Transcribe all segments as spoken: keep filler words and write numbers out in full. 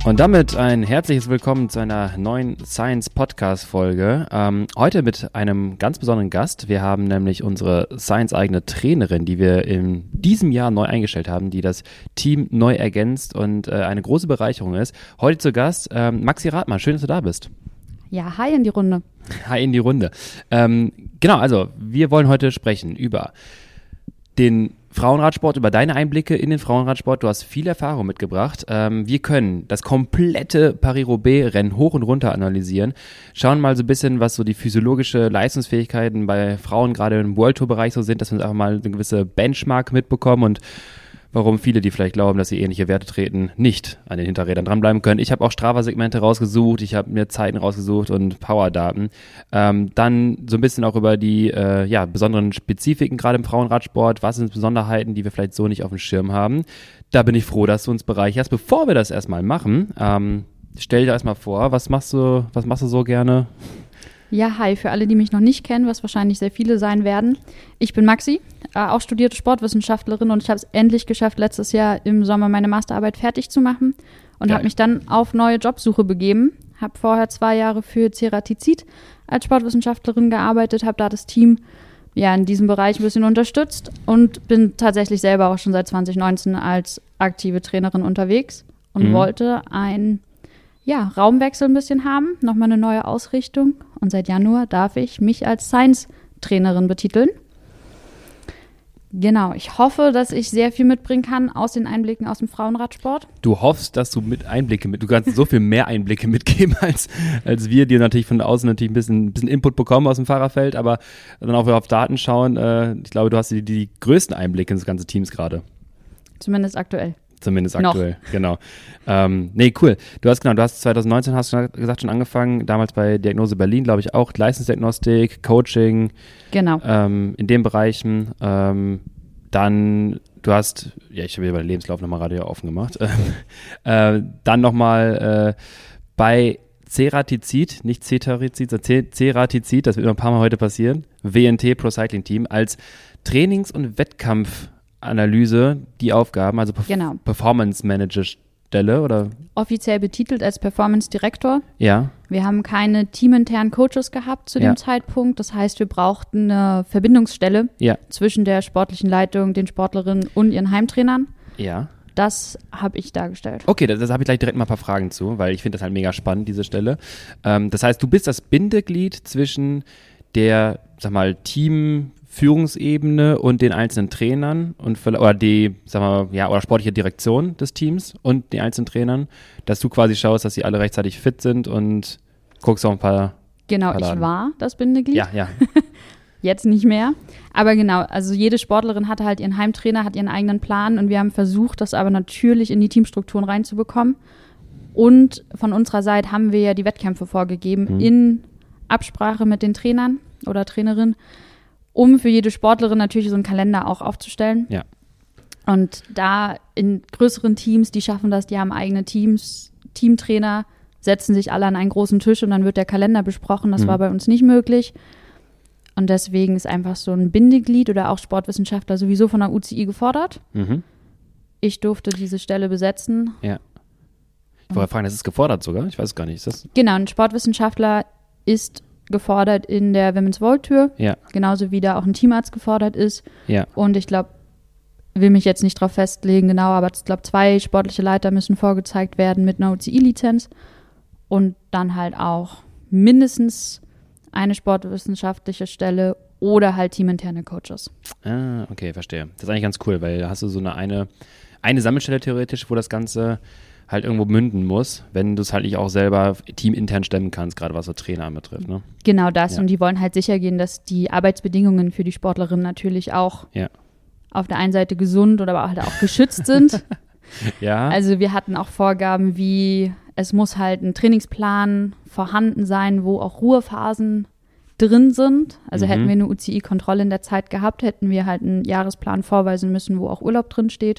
Und damit ein herzliches Willkommen zu einer neuen Science-Podcast-Folge. Ähm, heute mit einem ganz besonderen Gast. Wir haben nämlich unsere Science-eigene Trainerin, die wir in diesem Jahr neu eingestellt haben, die das Team neu ergänzt und äh, eine große Bereicherung ist. Heute zu Gast ähm, Maxi Rathmann. Schön, dass du da bist. Ja, hi in die Runde. Hi in die Runde. Ähm, genau, also wir wollen heute sprechen über den Frauenradsport, über deine Einblicke in den Frauenradsport. Du hast viel Erfahrung mitgebracht. Ähm, wir können das komplette Paris-Roubaix-Rennen hoch und runter analysieren. Schauen mal so ein bisschen, was so die physiologische Leistungsfähigkeiten bei Frauen gerade im World Tour-Bereich so sind, dass wir uns einfach mal eine gewisse Benchmark mitbekommen und warum viele, die vielleicht glauben, dass sie ähnliche Werte treten, nicht an den Hinterrädern dranbleiben können. Ich habe auch Strava-Segmente rausgesucht, ich habe mir Zeiten rausgesucht und Power-Daten. Ähm, dann so ein bisschen auch über die äh, ja, besonderen Spezifiken gerade im Frauenradsport. Was sind Besonderheiten, die wir vielleicht so nicht auf dem Schirm haben? Da bin ich froh, dass du uns bereicherst. Bevor wir das erstmal machen, ähm, stell dir erstmal vor, was machst du, was machst du so gerne? Ja, hi, für alle, die mich noch nicht kennen, was wahrscheinlich sehr viele sein werden. Ich bin Maxi, äh, auch studierte Sportwissenschaftlerin und ich habe es endlich geschafft, letztes Jahr im Sommer meine Masterarbeit fertig zu machen und habe mich dann auf neue Jobsuche begeben. Habe vorher zwei Jahre für Ceratizid als Sportwissenschaftlerin gearbeitet, habe da das Team ja in diesem Bereich ein bisschen unterstützt und bin tatsächlich selber auch schon seit zwanzig neunzehn als aktive Trainerin unterwegs und mhm. wollte ein ja, Raumwechsel ein bisschen haben, nochmal eine neue Ausrichtung. Und seit Januar darf ich mich als Science-Trainerin betiteln. Genau, ich hoffe, dass ich sehr viel mitbringen kann aus den Einblicken aus dem Frauenradsport. Du hoffst, dass du mit Einblicke mit, du kannst so viel mehr Einblicke mitgeben als, als wir, die natürlich von außen natürlich ein bisschen, ein bisschen Input bekommen aus dem Fahrerfeld, aber dann auch auf Daten schauen. Äh, ich glaube, du hast die, die größten Einblicke in das ganze Teams gerade. Zumindest aktuell. Zumindest aktuell, noch. Genau. Ähm, nee, cool. Du hast genau, du hast zwanzig neunzehn, hast du gesagt, schon angefangen, damals bei Diagnose Berlin, glaube ich auch, Leistungsdiagnostik, Coaching. Genau. Ähm, in den Bereichen. Ähm, dann, du hast, ja, ich habe hier meinen Lebenslauf nochmal gerade hier offen gemacht. äh, dann nochmal äh, bei Ceratizid, nicht Cetarizid, sondern Ceratizid, das wird noch ein paar Mal heute passieren, W N T Pro Cycling Team, als Trainings- und Wettkampf Analyse, die Aufgaben, also Perf- genau. Performance Manager Stelle oder? Offiziell betitelt als Performance Director. Ja. Wir haben keine teaminternen Coaches gehabt zu ja. dem Zeitpunkt. Das heißt, wir brauchten eine Verbindungsstelle ja. zwischen der sportlichen Leitung, den Sportlerinnen und ihren Heimtrainern. Ja. Das habe ich dargestellt. Okay, das, das habe ich gleich direkt mal ein paar Fragen zu, weil ich finde das halt mega spannend, diese Stelle. Ähm, das heißt, du bist das Bindeglied zwischen der, sag mal, Team Führungsebene und den einzelnen Trainern und oder die, sag mal, ja, oder sportliche Direktion des Teams und den einzelnen Trainern, dass du quasi schaust, dass sie alle rechtzeitig fit sind und guckst auch ein paar. Genau, paar ich war das Bindeglied. Ja, ja. Jetzt nicht mehr. Aber genau, also jede Sportlerin hatte halt ihren Heimtrainer, hat ihren eigenen Plan und wir haben versucht, das aber natürlich in die Teamstrukturen reinzubekommen. Und von unserer Seite haben wir ja die Wettkämpfe vorgegeben mhm. in Absprache mit den Trainern oder Trainerinnen, um für jede Sportlerin natürlich so einen Kalender auch aufzustellen. Ja. Und da in größeren Teams, die schaffen das, die haben eigene Teams, Teamtrainer, setzen sich alle an einen großen Tisch und dann wird der Kalender besprochen. Das mhm. war bei uns nicht möglich. Und deswegen ist einfach so ein Bindeglied oder auch Sportwissenschaftler sowieso von der U C I gefordert. Mhm. Ich durfte diese Stelle besetzen. Ja. Ich wollte fragen, das ist gefordert sogar? Ich weiß es gar nicht. Ist das? Genau, ein Sportwissenschaftler ist gefordert in der Women's World Tour, ja. genauso wie da auch ein Teamarzt gefordert ist. Ja. Und ich glaube, will mich jetzt nicht drauf festlegen, genau, aber ich glaube, zwei sportliche Leiter müssen vorgezeigt werden mit einer U C I-Lizenz und dann halt auch mindestens eine sportwissenschaftliche Stelle oder halt teaminterne Coaches. Ah, okay, verstehe. Das ist eigentlich ganz cool, weil da hast du so eine, eine, eine Sammelstelle theoretisch, wo das Ganze halt irgendwo münden muss, wenn du es halt nicht auch selber teamintern stemmen kannst, gerade was so Trainer anbetrifft. Ne? Genau das. Ja. Und die wollen halt sicher gehen, dass die Arbeitsbedingungen für die Sportlerinnen natürlich auch ja. auf der einen Seite gesund oder aber halt auch geschützt sind. Ja. Also wir hatten auch Vorgaben wie, es muss halt ein Trainingsplan vorhanden sein, wo auch Ruhephasen drin sind. Also mhm. hätten wir eine U C I-Kontrolle in der Zeit gehabt, hätten wir halt einen Jahresplan vorweisen müssen, wo auch Urlaub drin steht.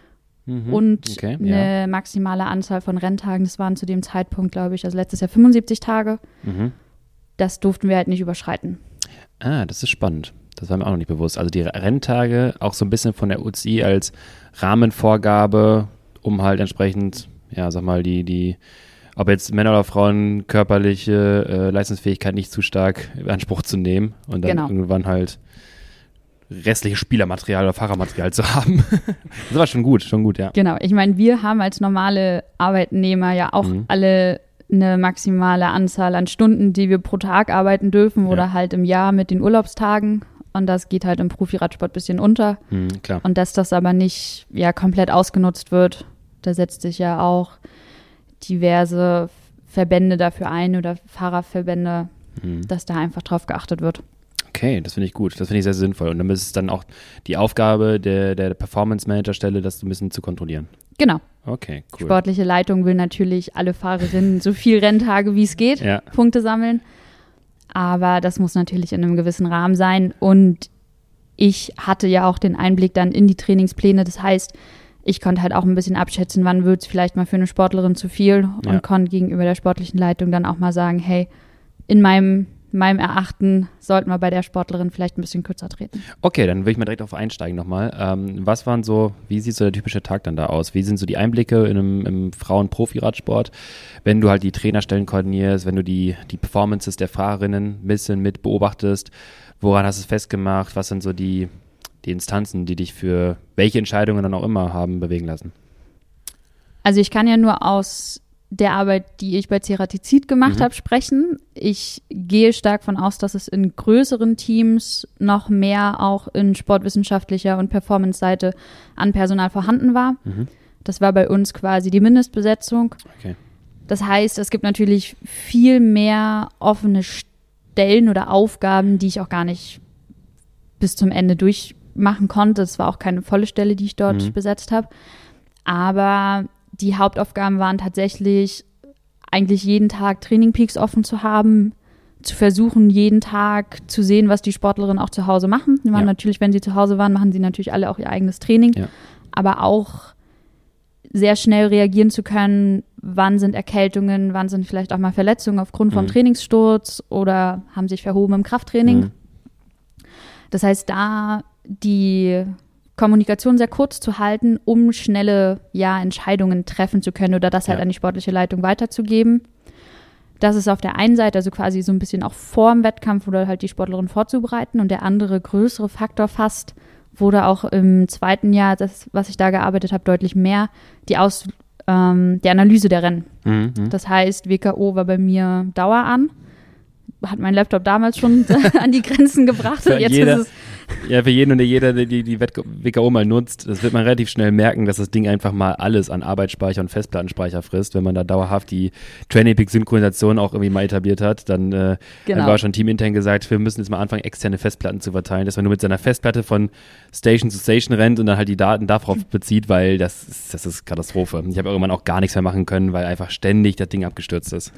Mhm. Und okay, eine ja. maximale Anzahl von Renntagen, das waren zu dem Zeitpunkt, glaube ich, also letztes Jahr fünfundsiebzig Tage. Mhm. Das durften wir halt nicht überschreiten. Ah, das ist spannend. Das war mir auch noch nicht bewusst. Also die Renntage auch so ein bisschen von der U C I als Rahmenvorgabe, um halt entsprechend ja, sag mal, die, die, ob jetzt Männer oder Frauen körperliche äh, Leistungsfähigkeit nicht zu stark in Anspruch zu nehmen und dann Genau. irgendwann halt restliche Spielermaterial oder Fahrermaterial zu haben. Das war schon gut, schon gut, ja. Genau, ich meine, wir haben als normale Arbeitnehmer ja auch Mhm. alle eine maximale Anzahl an Stunden, die wir pro Tag arbeiten dürfen Ja. oder halt im Jahr mit den Urlaubstagen. Und das geht halt im Profiradsport ein bisschen unter. Mhm, klar. Und dass das aber nicht ja komplett ausgenutzt wird, da setzt sich ja auch diverse Verbände dafür ein oder Fahrerverbände, Mhm. dass da einfach drauf geachtet wird. Okay, das finde ich gut. Das finde ich sehr sinnvoll. Und dann ist es dann auch die Aufgabe der, der Performance-Manager-Stelle, das so ein bisschen zu kontrollieren. Genau. Okay, cool. Sportliche Leitung will natürlich alle Fahrerinnen so viel Renntage wie es geht, Ja. Punkte sammeln. Aber das muss natürlich in einem gewissen Rahmen sein. Und ich hatte ja auch den Einblick dann in die Trainingspläne. Das heißt, ich konnte halt auch ein bisschen abschätzen, wann wird es vielleicht mal für eine Sportlerin zu viel und Ja. konnte gegenüber der sportlichen Leitung dann auch mal sagen, hey, in meinem, meinem Erachten sollten wir bei der Sportlerin vielleicht ein bisschen kürzer treten. Okay, dann will ich mal direkt auf einsteigen nochmal. Ähm, was waren so, wie sieht so der typische Tag dann da aus? Wie sind so die Einblicke in einem, im Frauen-Profi-Radsport, wenn du halt die Trainerstellen koordinierst, wenn du die, die Performances der Fahrerinnen ein bisschen mit beobachtest? Woran hast du es festgemacht? Was sind so die, die Instanzen, die dich für welche Entscheidungen dann auch immer haben bewegen lassen? Also ich kann ja nur aus der Arbeit, die ich bei Ceratizid gemacht Mhm. habe, sprechen. Ich gehe stark von aus, dass es in größeren Teams noch mehr auch in sportwissenschaftlicher und Performance-Seite an Personal vorhanden war. Mhm. Das war bei uns quasi die Mindestbesetzung. Okay. Das heißt, es gibt natürlich viel mehr offene Stellen oder Aufgaben, die ich auch gar nicht bis zum Ende durchmachen konnte. Es war auch keine volle Stelle, die ich dort Mhm. besetzt habe. Aber die Hauptaufgaben waren tatsächlich, eigentlich jeden Tag Training Peaks offen zu haben, zu versuchen, jeden Tag zu sehen, was die Sportlerinnen auch zu Hause machen. Die waren Ja. natürlich, wenn sie zu Hause waren, machen sie natürlich alle auch ihr eigenes Training. Ja. Aber auch sehr schnell reagieren zu können, wann sind Erkältungen, wann sind vielleicht auch mal Verletzungen aufgrund vom Mhm. Trainingssturz oder haben sich verhoben im Krafttraining. Mhm. Das heißt, da die Kommunikation sehr kurz zu halten, um schnelle ja, Entscheidungen treffen zu können oder das halt Ja. an die sportliche Leitung weiterzugeben. Das ist auf der einen Seite, also quasi so ein bisschen auch vor dem Wettkampf oder halt die Sportlerin vorzubereiten. Und der andere größere Faktor fast wurde auch im zweiten Jahr, das, was ich da gearbeitet habe, deutlich mehr, die, Aus, ähm, die Analyse der Rennen. Mhm. Mhm. Das heißt, W K O war bei mir Dauer an. Hat mein Laptop damals schon an die Grenzen gebracht. Für Jetzt jeder- ist es Ja, für jeden und jeder, der die, die W K O mal nutzt, das wird man relativ schnell merken, dass das Ding einfach mal alles an Arbeitsspeicher und Festplattenspeicher frisst. Wenn man da dauerhaft die Training Peak Synchronisation auch irgendwie mal etabliert hat, dann äh, Genau. haben wir auch schon teamintern gesagt, wir müssen jetzt mal anfangen, externe Festplatten zu verteilen, dass man nur mit seiner Festplatte von Station zu Station rennt und dann halt die Daten darauf bezieht, weil das ist, das ist Katastrophe. Ich habe irgendwann auch gar nichts mehr machen können, weil einfach ständig das Ding abgestürzt ist.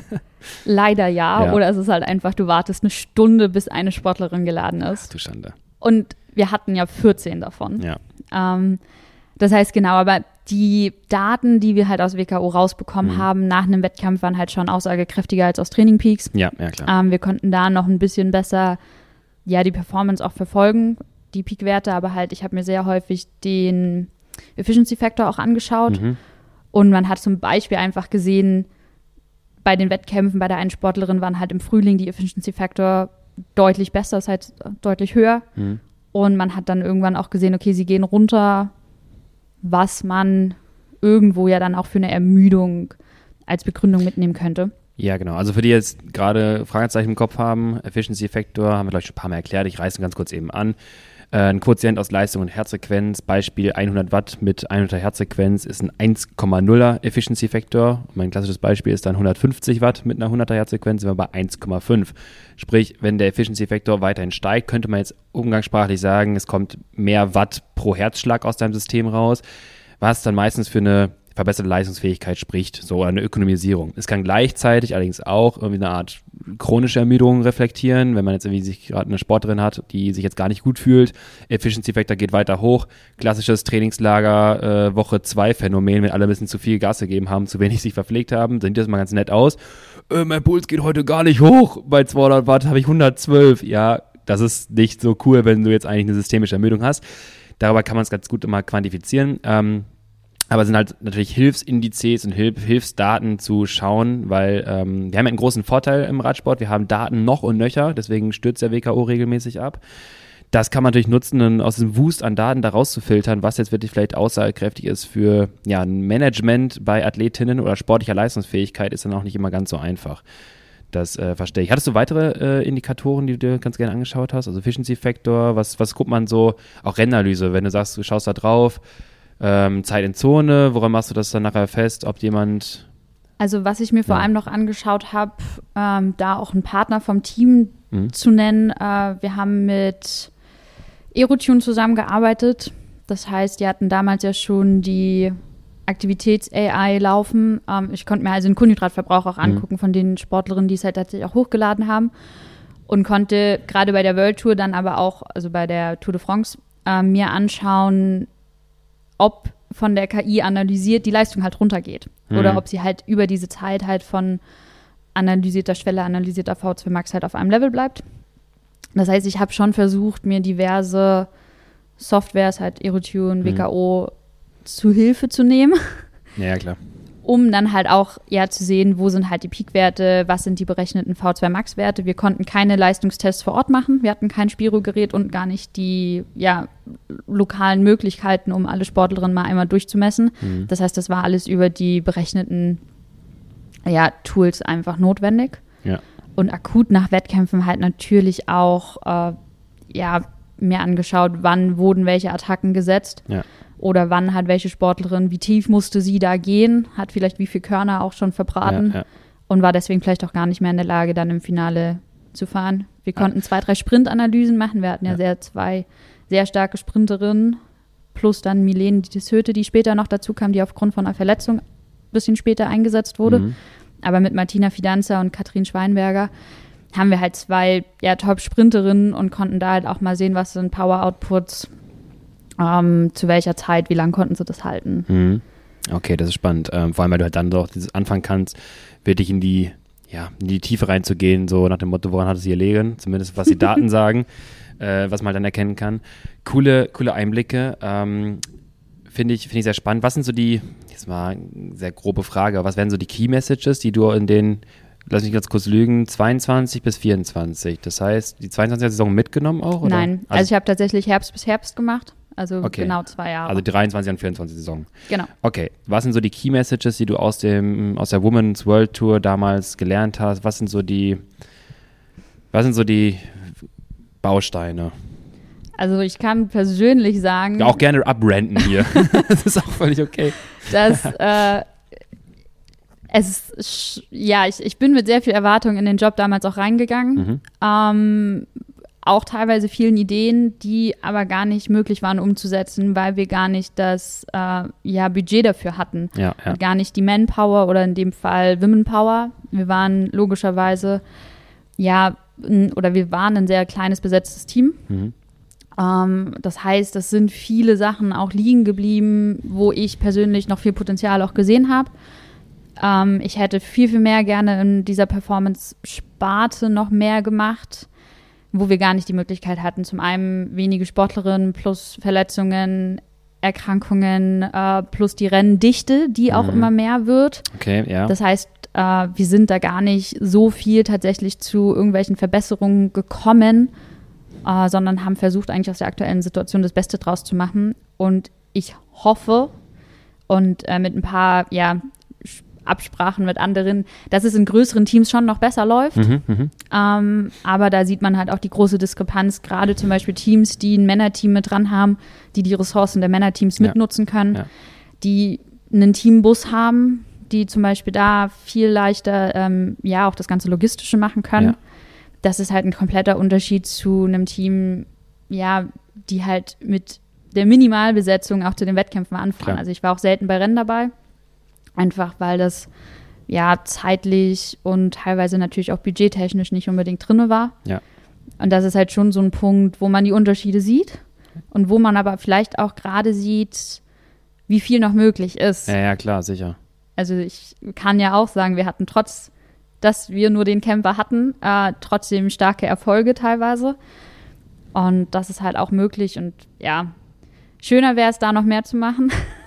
leider ja, Ja. oder es ist halt einfach, du wartest eine Stunde, bis eine Sportlerin geladen ist. Du Schande. Und wir hatten ja vierzehn davon. Ja. Ähm, das heißt, genau, aber die Daten, die wir halt aus W K O rausbekommen Mhm. haben nach einem Wettkampf, waren halt schon aussagekräftiger als aus Training Peaks. Ja, ja klar. Ähm, wir konnten da noch ein bisschen besser ja, die Performance auch verfolgen, die Peak-Werte, aber halt, ich habe mir sehr häufig den Efficiency Factor auch angeschaut. Mhm. Und man hat zum Beispiel einfach gesehen, bei den Wettkämpfen, bei der einen Sportlerin waren halt im Frühling die Efficiency Factor deutlich besser, das heißt deutlich höher. Mhm. Und man hat dann irgendwann auch gesehen, okay, sie gehen runter, was man irgendwo ja dann auch für eine Ermüdung als Begründung mitnehmen könnte. Ja, genau. Also für die jetzt gerade Fragezeichen im Kopf haben, Efficiency Factor, haben wir gleich schon ein paar Mal erklärt, ich reiße ihn ganz kurz eben an. Äh, ein Quotient aus Leistung und Herzfrequenz, Beispiel hundert Watt mit hundert Herzfrequenz ist ein eins Komma nuller Efficiency Factor. Mein klassisches Beispiel ist dann hundertfünfzig Watt mit einer hunderter Herzfrequenz, sind wir bei eins Komma fünf. Sprich, wenn der Efficiency Factor weiterhin steigt, könnte man jetzt umgangssprachlich sagen, es kommt mehr Watt pro Herzschlag aus deinem System raus, was dann meistens für eine verbesserte Leistungsfähigkeit spricht, so eine Ökonomisierung. Es kann gleichzeitig allerdings auch irgendwie eine Art chronische Ermüdung reflektieren, wenn man jetzt irgendwie sich gerade eine Sportlerin hat, die sich jetzt gar nicht gut fühlt. Efficiency Factor geht weiter hoch. Klassisches Trainingslager äh, Woche zwei Phänomen, wenn alle ein bisschen zu viel Gas gegeben haben, zu wenig sich verpflegt haben, dann sieht das mal ganz nett aus. Äh, mein Puls geht heute gar nicht hoch. Bei zweihundert Watt habe ich hundertzwölf. Ja, das ist nicht so cool, wenn du jetzt eigentlich eine systemische Ermüdung hast. Darüber kann man es ganz gut immer quantifizieren. Ähm, Aber es sind halt natürlich Hilfsindizes und Hilf- Hilfsdaten zu schauen, weil ähm, wir haben ja einen großen Vorteil im Radsport. Wir haben Daten noch und nöcher, deswegen stürzt der W K O regelmäßig ab. Das kann man natürlich nutzen, um aus diesem Wust an Daten da rauszufiltern, was jetzt wirklich vielleicht aussagekräftig ist für ja, ein Management bei Athletinnen oder sportlicher Leistungsfähigkeit, ist dann auch nicht immer ganz so einfach. Das äh, verstehe ich. Hattest du weitere äh, Indikatoren, die du dir ganz gerne angeschaut hast? Also Efficiency Factor, was, was guckt man so? Auch Rennanalyse, wenn du sagst, du schaust da drauf, ähm, Zeit in Zone, woran machst du das dann nachher fest, ob jemand... Also was ich mir vor Ja. allem noch angeschaut habe, ähm, da auch einen Partner vom Team Mhm. zu nennen. Äh, wir haben mit Aerotune zusammengearbeitet. Das heißt, die hatten damals ja schon die Aktivitäts-A I laufen. Ähm, ich konnte mir also den Kohlenhydratverbrauch auch angucken von den Sportlerinnen, die es halt tatsächlich auch hochgeladen haben. Und konnte gerade bei der World Tour dann aber auch, also bei der Tour de France, äh, mir anschauen, ob von der K I analysiert die Leistung halt runtergeht. Mhm. Oder ob sie halt über diese Zeit halt von analysierter Schwelle, analysierter V zwei Max halt auf einem Level bleibt. Das heißt, ich habe schon versucht, mir diverse Softwares, halt Aerotune, W K O, mhm. zu Hilfe zu nehmen, Ja, ja, klar. um dann halt auch ja zu sehen, wo sind halt die Peakwerte, was sind die berechneten V zwei Max-Werte. Wir konnten keine Leistungstests vor Ort machen, wir hatten kein Spirogerät und gar nicht die ja, lokalen Möglichkeiten, um alle Sportlerinnen mal einmal durchzumessen. Mhm. Das heißt, das war alles über die berechneten ja, Tools einfach notwendig. Ja. Und akut nach Wettkämpfen halt natürlich auch äh, ja, mir angeschaut, wann wurden welche Attacken gesetzt. Ja. Oder wann hat welche Sportlerin, wie tief musste sie da gehen, hat vielleicht wie viel Körner auch schon verbraten Ja, ja. und war deswegen vielleicht auch gar nicht mehr in der Lage, dann im Finale zu fahren. Wir konnten zwei, drei Sprintanalysen machen. Wir hatten ja, Ja. sehr zwei sehr starke Sprinterinnen, plus dann Milene Dishöte, die später noch dazu kam, die aufgrund von einer Verletzung ein bisschen später eingesetzt wurde. Mhm. Aber mit Martina Fidanza und Katrin Schweinberger haben wir halt zwei ja, Top-Sprinterinnen und konnten da halt auch mal sehen, was sind Power-Outputs, ähm, zu welcher Zeit, wie lange konnten sie das halten. Mhm. Okay, das ist spannend. Ähm, vor allem, weil du halt dann doch dieses anfangen kannst, wirklich in die, ja, in die Tiefe reinzugehen, so nach dem Motto, woran hat es hier liegen, zumindest was die Daten sagen, äh, was man halt dann erkennen kann. Coole, coole Einblicke. Ähm, Finde ich, finde ich sehr spannend. Was sind so die, jetzt mal eine sehr grobe Frage, aber was wären so die Key Messages, die du in den, lass mich ganz kurz lügen, zweiundzwanzig bis vierundzwanzig, das heißt, die zweiundzwanziger Saison mitgenommen auch? Oder? Nein, also, also ich habe tatsächlich Herbst bis Herbst gemacht, also okay. genau zwei Jahre. Also dreiundzwanzig und vierundzwanzig Saison. Genau. Okay, was sind so die Key Messages, die du aus dem, aus der Women's World Tour damals gelernt hast? Was sind so die, was sind so die Bausteine? Also ich kann persönlich sagen, Ja, auch gerne abrenten hier. Das ist auch völlig okay. dass äh, es ist, ja, ich, ich bin mit sehr viel Erwartung in den Job damals auch reingegangen. Mhm. Ähm, auch teilweise vielen Ideen, die aber gar nicht möglich waren umzusetzen, weil wir gar nicht das äh, ja, Budget dafür hatten. Ja, ja. Gar nicht die Manpower oder in dem Fall Womenpower. Wir waren logischerweise, ja, n- oder wir waren ein sehr kleines besetztes Team. Mhm. Ähm, das heißt, es sind viele Sachen auch liegen geblieben, wo ich persönlich noch viel Potenzial auch gesehen habe. Ähm, ich hätte viel, viel mehr gerne in dieser Performance-Sparte noch mehr gemacht, wo wir gar nicht die Möglichkeit hatten. Zum einen wenige Sportlerinnen plus Verletzungen, Erkrankungen, äh, plus die Renndichte, die auch Mhm. immer mehr wird. Okay, ja. Das heißt, äh, wir sind da gar nicht so viel tatsächlich zu irgendwelchen Verbesserungen gekommen, äh, sondern haben versucht, eigentlich aus der aktuellen Situation das Beste draus zu machen. Und ich hoffe und äh, mit ein paar ja, Absprachen mit anderen, dass es in größeren Teams schon noch besser läuft. Mhm, mhm. Ähm, aber da sieht man halt auch die große Diskrepanz, gerade zum Beispiel Teams, die ein Männerteam mit dran haben, die die Ressourcen der Männerteams Ja. mitnutzen können, Ja. die einen Teambus haben, die zum Beispiel da viel leichter ähm, ja auch das ganze Logistische machen können. Ja. Das ist halt ein kompletter Unterschied zu einem Team, ja, die halt mit der Minimalbesetzung auch zu den Wettkämpfen anfahren. Klar. Also ich war auch selten bei Rennen dabei, einfach weil das ja zeitlich und teilweise natürlich auch budgettechnisch nicht unbedingt drin war. Ja. Und das ist halt schon so ein Punkt, wo man die Unterschiede sieht und wo man aber vielleicht auch gerade sieht, wie viel noch möglich ist. Ja, ja, klar, sicher. Also ich kann ja auch sagen, wir hatten trotz, dass wir nur den Camper hatten, äh, trotzdem starke Erfolge teilweise. Und das ist halt auch möglich und ja, schöner wäre es, da noch mehr zu machen.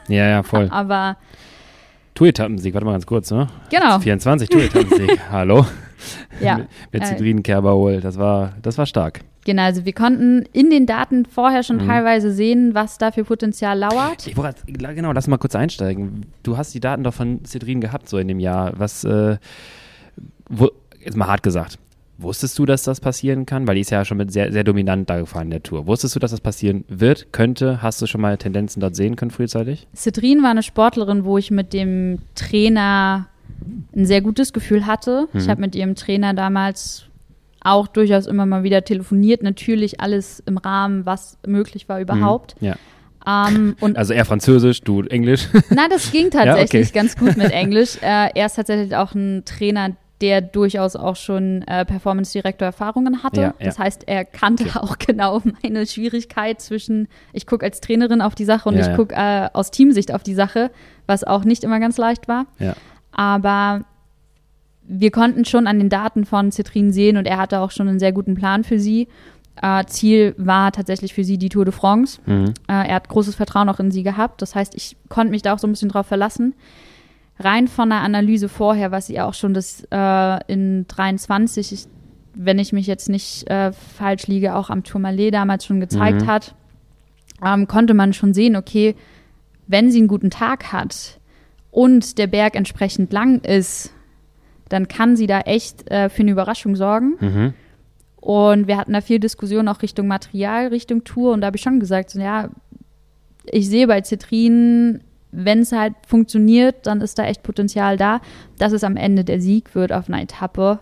Ja, ja, voll. Aber Tour-Etappensieg, warte mal ganz kurz, ne? genau. vierundzwanzig Tour-Etappensieg, hallo? Ja. mit mit äh, Zitrinenkerberhol, das war, das war stark. Genau, also wir konnten in den Daten vorher schon Mhm. teilweise sehen, was da für Potenzial lauert. Ich wollte, genau, lass mal kurz einsteigen. Du hast die Daten doch von Citrin gehabt, so in dem Jahr. Was, äh, wo, jetzt mal hart gesagt, wusstest du, dass das passieren kann? Weil die ist ja schon mit sehr, sehr dominant da gefahren in der Tour. Wusstest du, dass das passieren wird, könnte? Hast du schon mal Tendenzen dort sehen können frühzeitig? Citrin war eine Sportlerin, wo ich mit dem Trainer ein sehr gutes Gefühl hatte. Mhm. Ich habe mit ihrem Trainer damals auch durchaus immer mal wieder telefoniert. Natürlich alles im Rahmen, was möglich war überhaupt. Mhm. Ja. Ähm, und Also er Französisch, du Englisch. na, das ging tatsächlich Ja, okay. ganz gut mit Englisch. Äh, er ist tatsächlich auch ein Trainer, der durchaus auch schon äh, Performance-Direktor-Erfahrungen hatte. Ja, ja. Das heißt, er kannte Okay. auch genau meine Schwierigkeit zwischen, ich gucke als Trainerin auf die Sache und Ja, ich ja. gucke äh, aus Teamsicht auf die Sache, was auch nicht immer ganz leicht war. Ja. Aber wir konnten schon an den Daten von Citrin sehen und er hatte auch schon einen sehr guten Plan für sie. Äh, Ziel war tatsächlich für sie die Tour de France. Mhm. Äh, er hat großes Vertrauen auch in sie gehabt. Das heißt, ich konnte mich da auch so ein bisschen drauf verlassen. Rein von der Analyse vorher, was sie auch schon das äh, in dreiundzwanzig, ich, wenn ich mich jetzt nicht äh, falsch liege, auch am Tourmalet damals schon gezeigt Mhm. hat, ähm, konnte man schon sehen, okay, wenn sie einen guten Tag hat und der Berg entsprechend lang ist, dann kann sie da echt äh, für eine Überraschung sorgen. Mhm. Und wir hatten da viel Diskussion auch Richtung Material, Richtung Tour. Und da habe ich schon gesagt, so, ja, ich sehe bei Citrin, wenn es halt funktioniert, dann ist da echt Potenzial da, dass es am Ende der Sieg wird auf einer Etappe.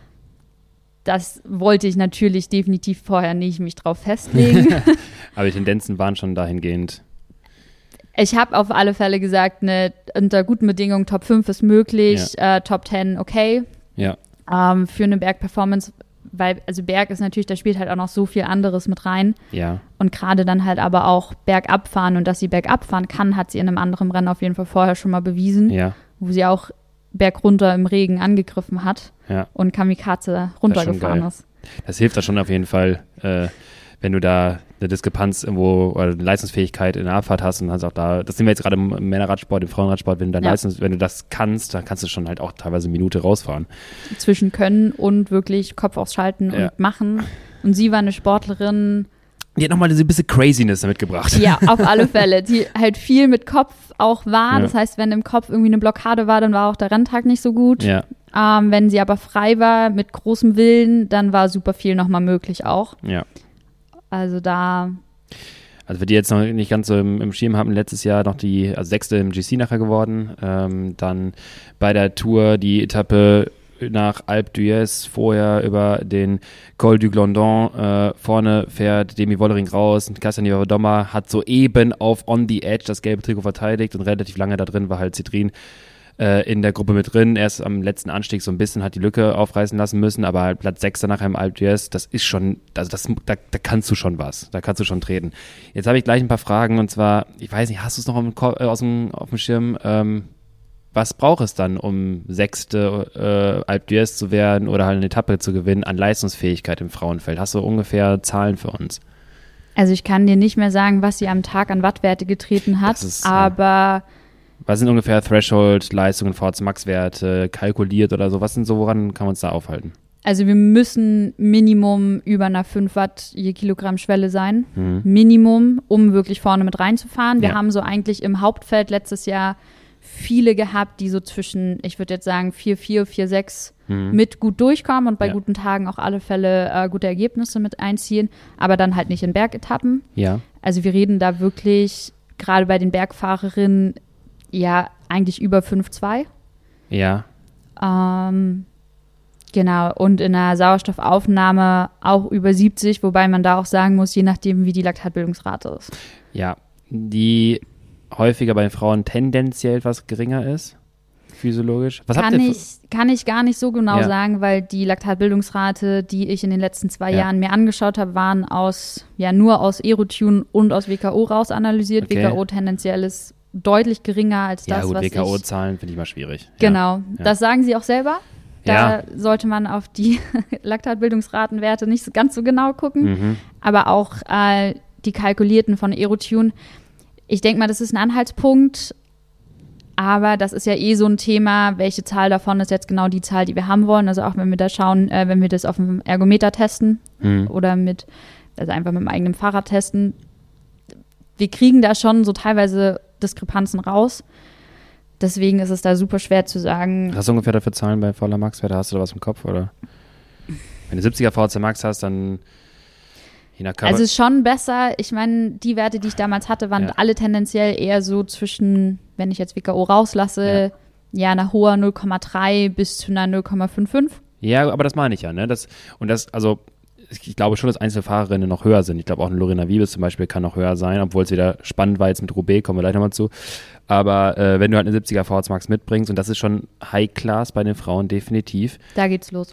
Das wollte ich natürlich definitiv vorher nicht mich drauf festlegen. Aber die Tendenzen waren schon dahingehend. Ich habe auf alle Fälle gesagt, ne, unter guten Bedingungen Top fünf ist möglich, äh, Top zehn okay. Ja. Ähm, für eine Bergperformance, weil, also Berg ist natürlich, da spielt halt auch noch so viel anderes mit rein. Ja. Und gerade dann halt aber auch bergab fahren und dass sie bergab fahren kann, hat sie in einem anderen Rennen auf jeden Fall vorher schon mal bewiesen, Ja. wo sie auch bergunter im Regen angegriffen hat Ja. und Kamikaze runtergefahren geil. ist. Das hilft da schon auf jeden Fall, äh, wenn du da eine Diskrepanz irgendwo oder eine Leistungsfähigkeit in der Abfahrt hast und hast auch da, das sehen wir jetzt gerade im Männerradsport, im Frauenradsport, wenn du, Ja. Leistungs, wenn du das kannst, dann kannst du schon halt auch teilweise eine Minute rausfahren. Zwischen können und wirklich Kopf ausschalten Ja. und machen. Und sie war eine Sportlerin, Die hat nochmal diese bisschen Craziness mitgebracht. ja, auf alle Fälle, die halt viel mit Kopf auch war. Ja. Das heißt, wenn im Kopf irgendwie eine Blockade war, dann war auch der Renntag nicht so gut. Ja, Ähm, wenn sie aber frei war, mit großem Willen, dann war super viel nochmal möglich auch. ja. Also da, Also für die jetzt noch nicht ganz so im, im Schirm haben, letztes Jahr noch die, also Sechste im G C nachher geworden. Ähm, dann bei der Tour die Etappe nach Alpe d'Huez, vorher über den Col du Glandon, äh, vorne fährt Demi Wollering raus, Castagnova Dommer hat soeben auf On the Edge das gelbe Trikot verteidigt und relativ lange da drin war halt Citrin äh, in der Gruppe mit drin, erst am letzten Anstieg so ein bisschen hat die Lücke aufreißen lassen müssen, aber halt Platz sechs danach im Alpe d'Huez, das ist schon, also das, da, da kannst du schon was, da kannst du schon treten. Jetzt habe ich gleich ein paar Fragen und zwar, ich weiß nicht, hast du es noch auf dem, Ko- äh, aus dem, auf dem Schirm, ähm, was braucht es dann, um Sechste äh, Alpe d'Huez zu werden oder halt eine Etappe zu gewinnen an Leistungsfähigkeit im Frauenfeld? Hast du ungefähr Zahlen für uns? also ich kann dir nicht mehr sagen, was sie am Tag an Wattwerte getreten hat, Das ist, ja. aber Was sind ungefähr Threshold, Leistungen, V Z Max-Werte, kalkuliert oder so? Was sind so, woran kann man uns da aufhalten? also wir müssen Minimum über einer fünf Watt je Kilogramm Schwelle sein. Mhm. Minimum, um wirklich vorne mit reinzufahren. Wir Ja. haben so eigentlich im Hauptfeld letztes Jahr viele gehabt, die so zwischen, ich würde jetzt sagen, vier Komma vier, vier Komma sechs Mhm. mit gut durchkommen und bei Ja. guten Tagen auch alle Fälle äh, gute Ergebnisse mit einziehen, aber dann halt nicht in Bergetappen. Ja. Also wir reden da wirklich, gerade bei den Bergfahrerinnen, ja, eigentlich über fünf Komma zwei. Ja. Ähm, genau, und in der Sauerstoffaufnahme auch über siebzig, wobei man da auch sagen muss, je nachdem, wie die Laktatbildungsrate ist. Ja. Die häufiger bei den Frauen tendenziell etwas geringer ist, physiologisch. Was habt Kann ihr? ich, kann ich gar nicht so genau Ja. sagen, weil die Laktatbildungsrate, die ich in den letzten zwei Ja. Jahren mir angeschaut habe, waren aus, ja, nur aus Aerotune und aus W K O raus analysiert. Okay. W K O tendenziell ist deutlich geringer als Ja, das, gut, was W K ich... O-Zahlen finde ich mal schwierig. Genau, Ja. das sagen sie auch selber. Da Ja. sollte man auf die Laktatbildungsratenwerte nicht so ganz so genau gucken. Mhm. Aber auch äh, die kalkulierten von Aerotune. Ich denke mal, das ist ein Anhaltspunkt, aber das ist ja eh so ein Thema, welche Zahl davon ist jetzt genau die Zahl, die wir haben wollen. Also auch wenn wir da schauen, äh, wenn wir das auf dem Ergometer testen mhm. oder mit, also einfach mit dem eigenen Fahrrad testen, wir kriegen da schon so teilweise Diskrepanzen raus. Deswegen ist es da super schwer zu sagen. Hast du ungefähr dafür Zahlen bei V L A Max? Hast du da was im Kopf, oder? Wenn du siebziger V H C Max hast, dann je nach Körper. Also es ist schon besser. Ich meine, die Werte, die ich damals hatte, waren ja. alle tendenziell eher so zwischen, wenn ich jetzt W K O rauslasse, ja, ja einer hoher null Komma drei bis zu einer null Komma fünfundfünfzig. Ja, aber das meine ich ja, ne? Das, und das, also ich glaube schon, dass Einzelfahrerinnen noch höher sind. Ich glaube auch eine Lorena Wiebes zum Beispiel kann noch höher sein, obwohl es wieder spannend war jetzt mit Roubaix, kommen wir gleich nochmal zu. Aber äh, wenn du halt eine siebziger V H C Max mitbringst, und das ist schon High-Class bei den Frauen definitiv. Da geht's los.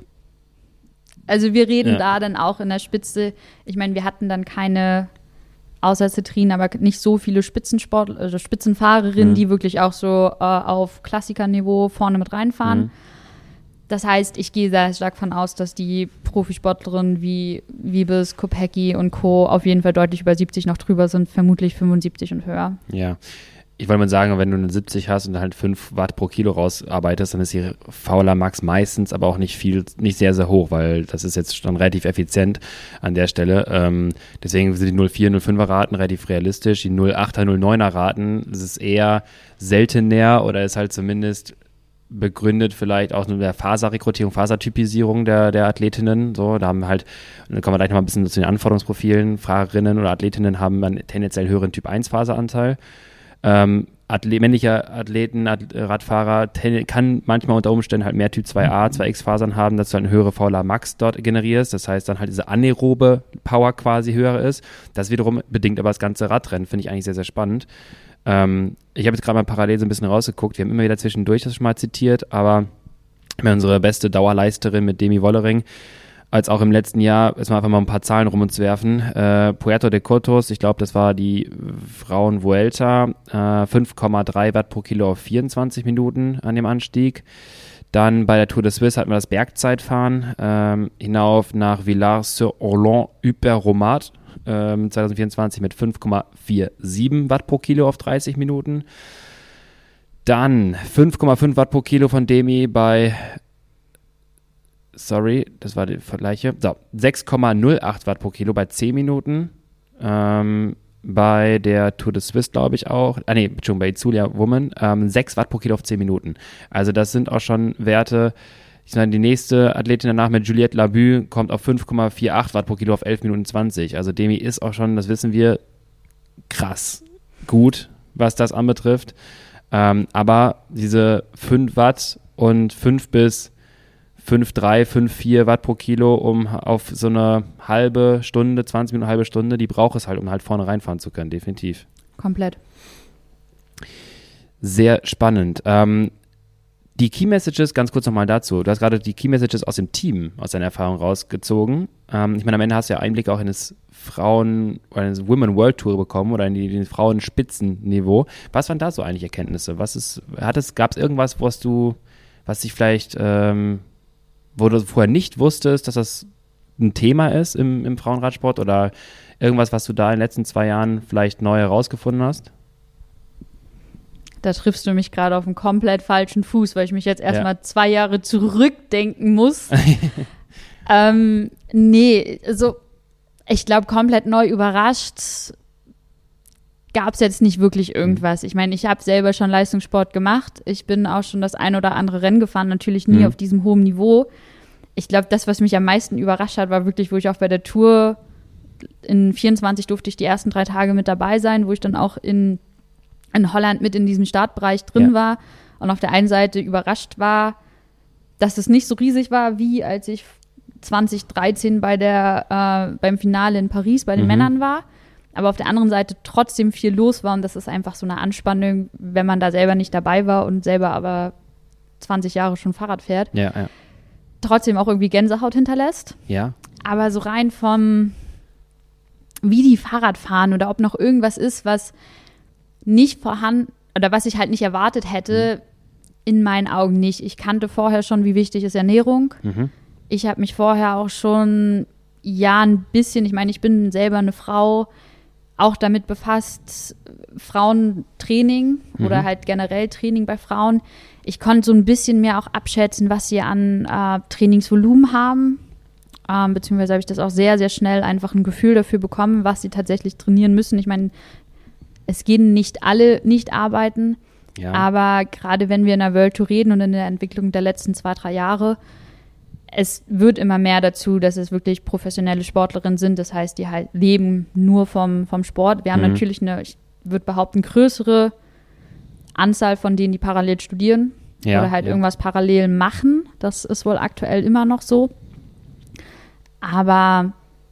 Also wir reden ja. da dann auch in der Spitze, ich meine, wir hatten dann keine, außer Citrin, aber nicht so viele Spitzensport, also Spitzenfahrerinnen, mhm. die wirklich auch so äh, auf Klassikerniveau vorne mit reinfahren. Mhm. Das heißt, ich gehe sehr stark davon aus, dass die Profisportlerinnen wie Wiebes, Kopecky und Co. auf jeden Fall deutlich über siebzig noch drüber sind, vermutlich fünfundsiebzig und höher. Ja, ich wollte mal sagen, wenn du eine siebzig hast und halt fünf Watt pro Kilo rausarbeitest, dann ist die V L A Max meistens aber auch nicht viel, nicht sehr, sehr hoch, weil das ist jetzt schon relativ effizient an der Stelle. Ähm, deswegen sind die null Komma vier, null Komma fünfer Raten relativ realistisch. Die null Komma achter, null Komma neuner Raten, das ist eher seltener oder ist halt zumindest begründet vielleicht auch nur der Faserrekrutierung, Fasertypisierung der, der Athletinnen. So, da haben wir halt, dann kommen wir gleich noch mal ein bisschen zu den Anforderungsprofilen. Fahrerinnen oder Athletinnen haben einen tendenziell höheren Typ eins Faseranteil. Ähm, Athlet, männliche Athleten, Ath- Radfahrer ten, kann manchmal unter Umständen halt mehr Typ zwei a, zwei X-Fasern haben, dass du halt eine höhere V L A Max dort generierst. Das heißt dann halt diese anaerobe Power quasi höher ist. Das wiederum bedingt aber das ganze Radrennen, finde ich eigentlich sehr, sehr spannend. Ähm, ich habe jetzt gerade mal parallel so ein bisschen rausgeguckt. Wir haben immer wieder zwischendurch das schon mal zitiert, aber unsere beste Dauerleisterin mit Demi Wollering, als auch im letzten Jahr, jetzt mal einfach mal ein paar Zahlen rum und zu werfen. Äh, Puerto de Cotos, ich glaube, das war die Frauen-Vuelta, äh, fünf Komma drei Watt pro Kilo auf vierundzwanzig Minuten an dem Anstieg. Dann bei der Tour de Suisse hatten wir das Bergzeitfahren ähm, hinauf nach Villars-sur-Orlon-Hyper-Romat ähm, zwanzig vierundzwanzig mit fünf Komma siebenundvierzig Watt pro Kilo auf dreißig Minuten. Dann fünf Komma fünf Watt pro Kilo von Demi bei Sorry, das war die Vergleiche. So, sechs Komma null acht Watt pro Kilo bei zehn Minuten. Ähm, bei der Tour de Suisse, glaube ich auch. Ah, nee, schon bei Zulia Woman. Ähm, sechs Watt pro Kilo auf zehn Minuten. Also, das sind auch schon Werte. Ich meine, die nächste Athletin danach mit Juliette Labue kommt auf fünf Komma achtundvierzig Watt pro Kilo auf elf Minuten zwanzig. Also, Demi ist auch schon, das wissen wir, krass gut, was das anbetrifft. Ähm, aber diese fünf Watt und fünf bis fünf Komma drei, fünf Komma vier Watt pro Kilo, um auf so eine halbe Stunde, zwanzig Minuten, eine halbe Stunde, die braucht es halt, um halt vorne reinfahren zu können, definitiv. Komplett. Sehr spannend. Ähm, die Key Messages, ganz kurz nochmal dazu. Du hast gerade die Key Messages aus dem Team, aus deiner Erfahrung rausgezogen. Ähm, ich meine, am Ende hast du ja Einblick auch in das Frauen- oder in das Women World Tour bekommen oder in die, in die Frauen-Spitzenniveau. Was waren da so eigentlich Erkenntnisse? Was ist, hat es, gab es irgendwas, was du, was dich vielleicht, ähm, wo du vorher nicht wusstest, dass das ein Thema ist im, im Frauenradsport oder irgendwas, was du da in den letzten zwei Jahren vielleicht neu herausgefunden hast? Da triffst du mich gerade auf einen komplett falschen Fuß, weil ich mich jetzt erstmal ja. zwei Jahre zurückdenken muss. ähm, nee, also ich glaube, komplett neu überrascht gab es jetzt nicht wirklich irgendwas. Ich meine, ich habe selber schon Leistungssport gemacht. Ich bin auch schon das ein oder andere Rennen gefahren, natürlich nie mhm. auf diesem hohen Niveau. Ich glaube, das, was mich am meisten überrascht hat, war wirklich, wo ich auch bei der Tour in vierundzwanzig durfte ich die ersten drei Tage mit dabei sein, wo ich dann auch in, in Holland mit in diesem Startbereich drin ja. war und auf der einen Seite überrascht war, dass es nicht so riesig war, wie als ich zwanzig dreizehn bei der, äh, beim Finale in Paris bei den mhm. Männern war. Aber auf der anderen Seite trotzdem viel los war und das ist einfach so eine Anspannung, wenn man da selber nicht dabei war und selber aber zwanzig Jahre schon Fahrrad fährt. Ja, ja. Trotzdem auch irgendwie Gänsehaut hinterlässt. Ja. Aber so rein vom, wie die Fahrrad fahren oder ob noch irgendwas ist, was nicht vorhanden oder was ich halt nicht erwartet hätte, mhm. in meinen Augen nicht. Ich kannte vorher schon, wie wichtig ist Ernährung. Mhm. Ich habe mich vorher auch schon, ja, ein bisschen, ich meine, ich bin selber eine Frau, auch damit befasst, Frauentraining mhm. oder halt generell Training bei Frauen. Ich konnte so ein bisschen mehr auch abschätzen, was sie an äh, Trainingsvolumen haben. Ähm, beziehungsweise habe ich das auch sehr, sehr schnell einfach ein Gefühl dafür bekommen, was sie tatsächlich trainieren müssen. Ich meine, es gehen nicht alle nicht arbeiten, ja. aber gerade wenn wir in der World Tour reden und in der Entwicklung der letzten zwei, drei Jahre, es wird immer mehr dazu, dass es wirklich professionelle Sportlerinnen sind. Das heißt, die halt leben nur vom, vom Sport. Wir haben mhm. natürlich eine, ich würde behaupten, größere Anzahl von denen, die parallel studieren ja, oder halt ja. irgendwas parallel machen. Das ist wohl aktuell immer noch so. Aber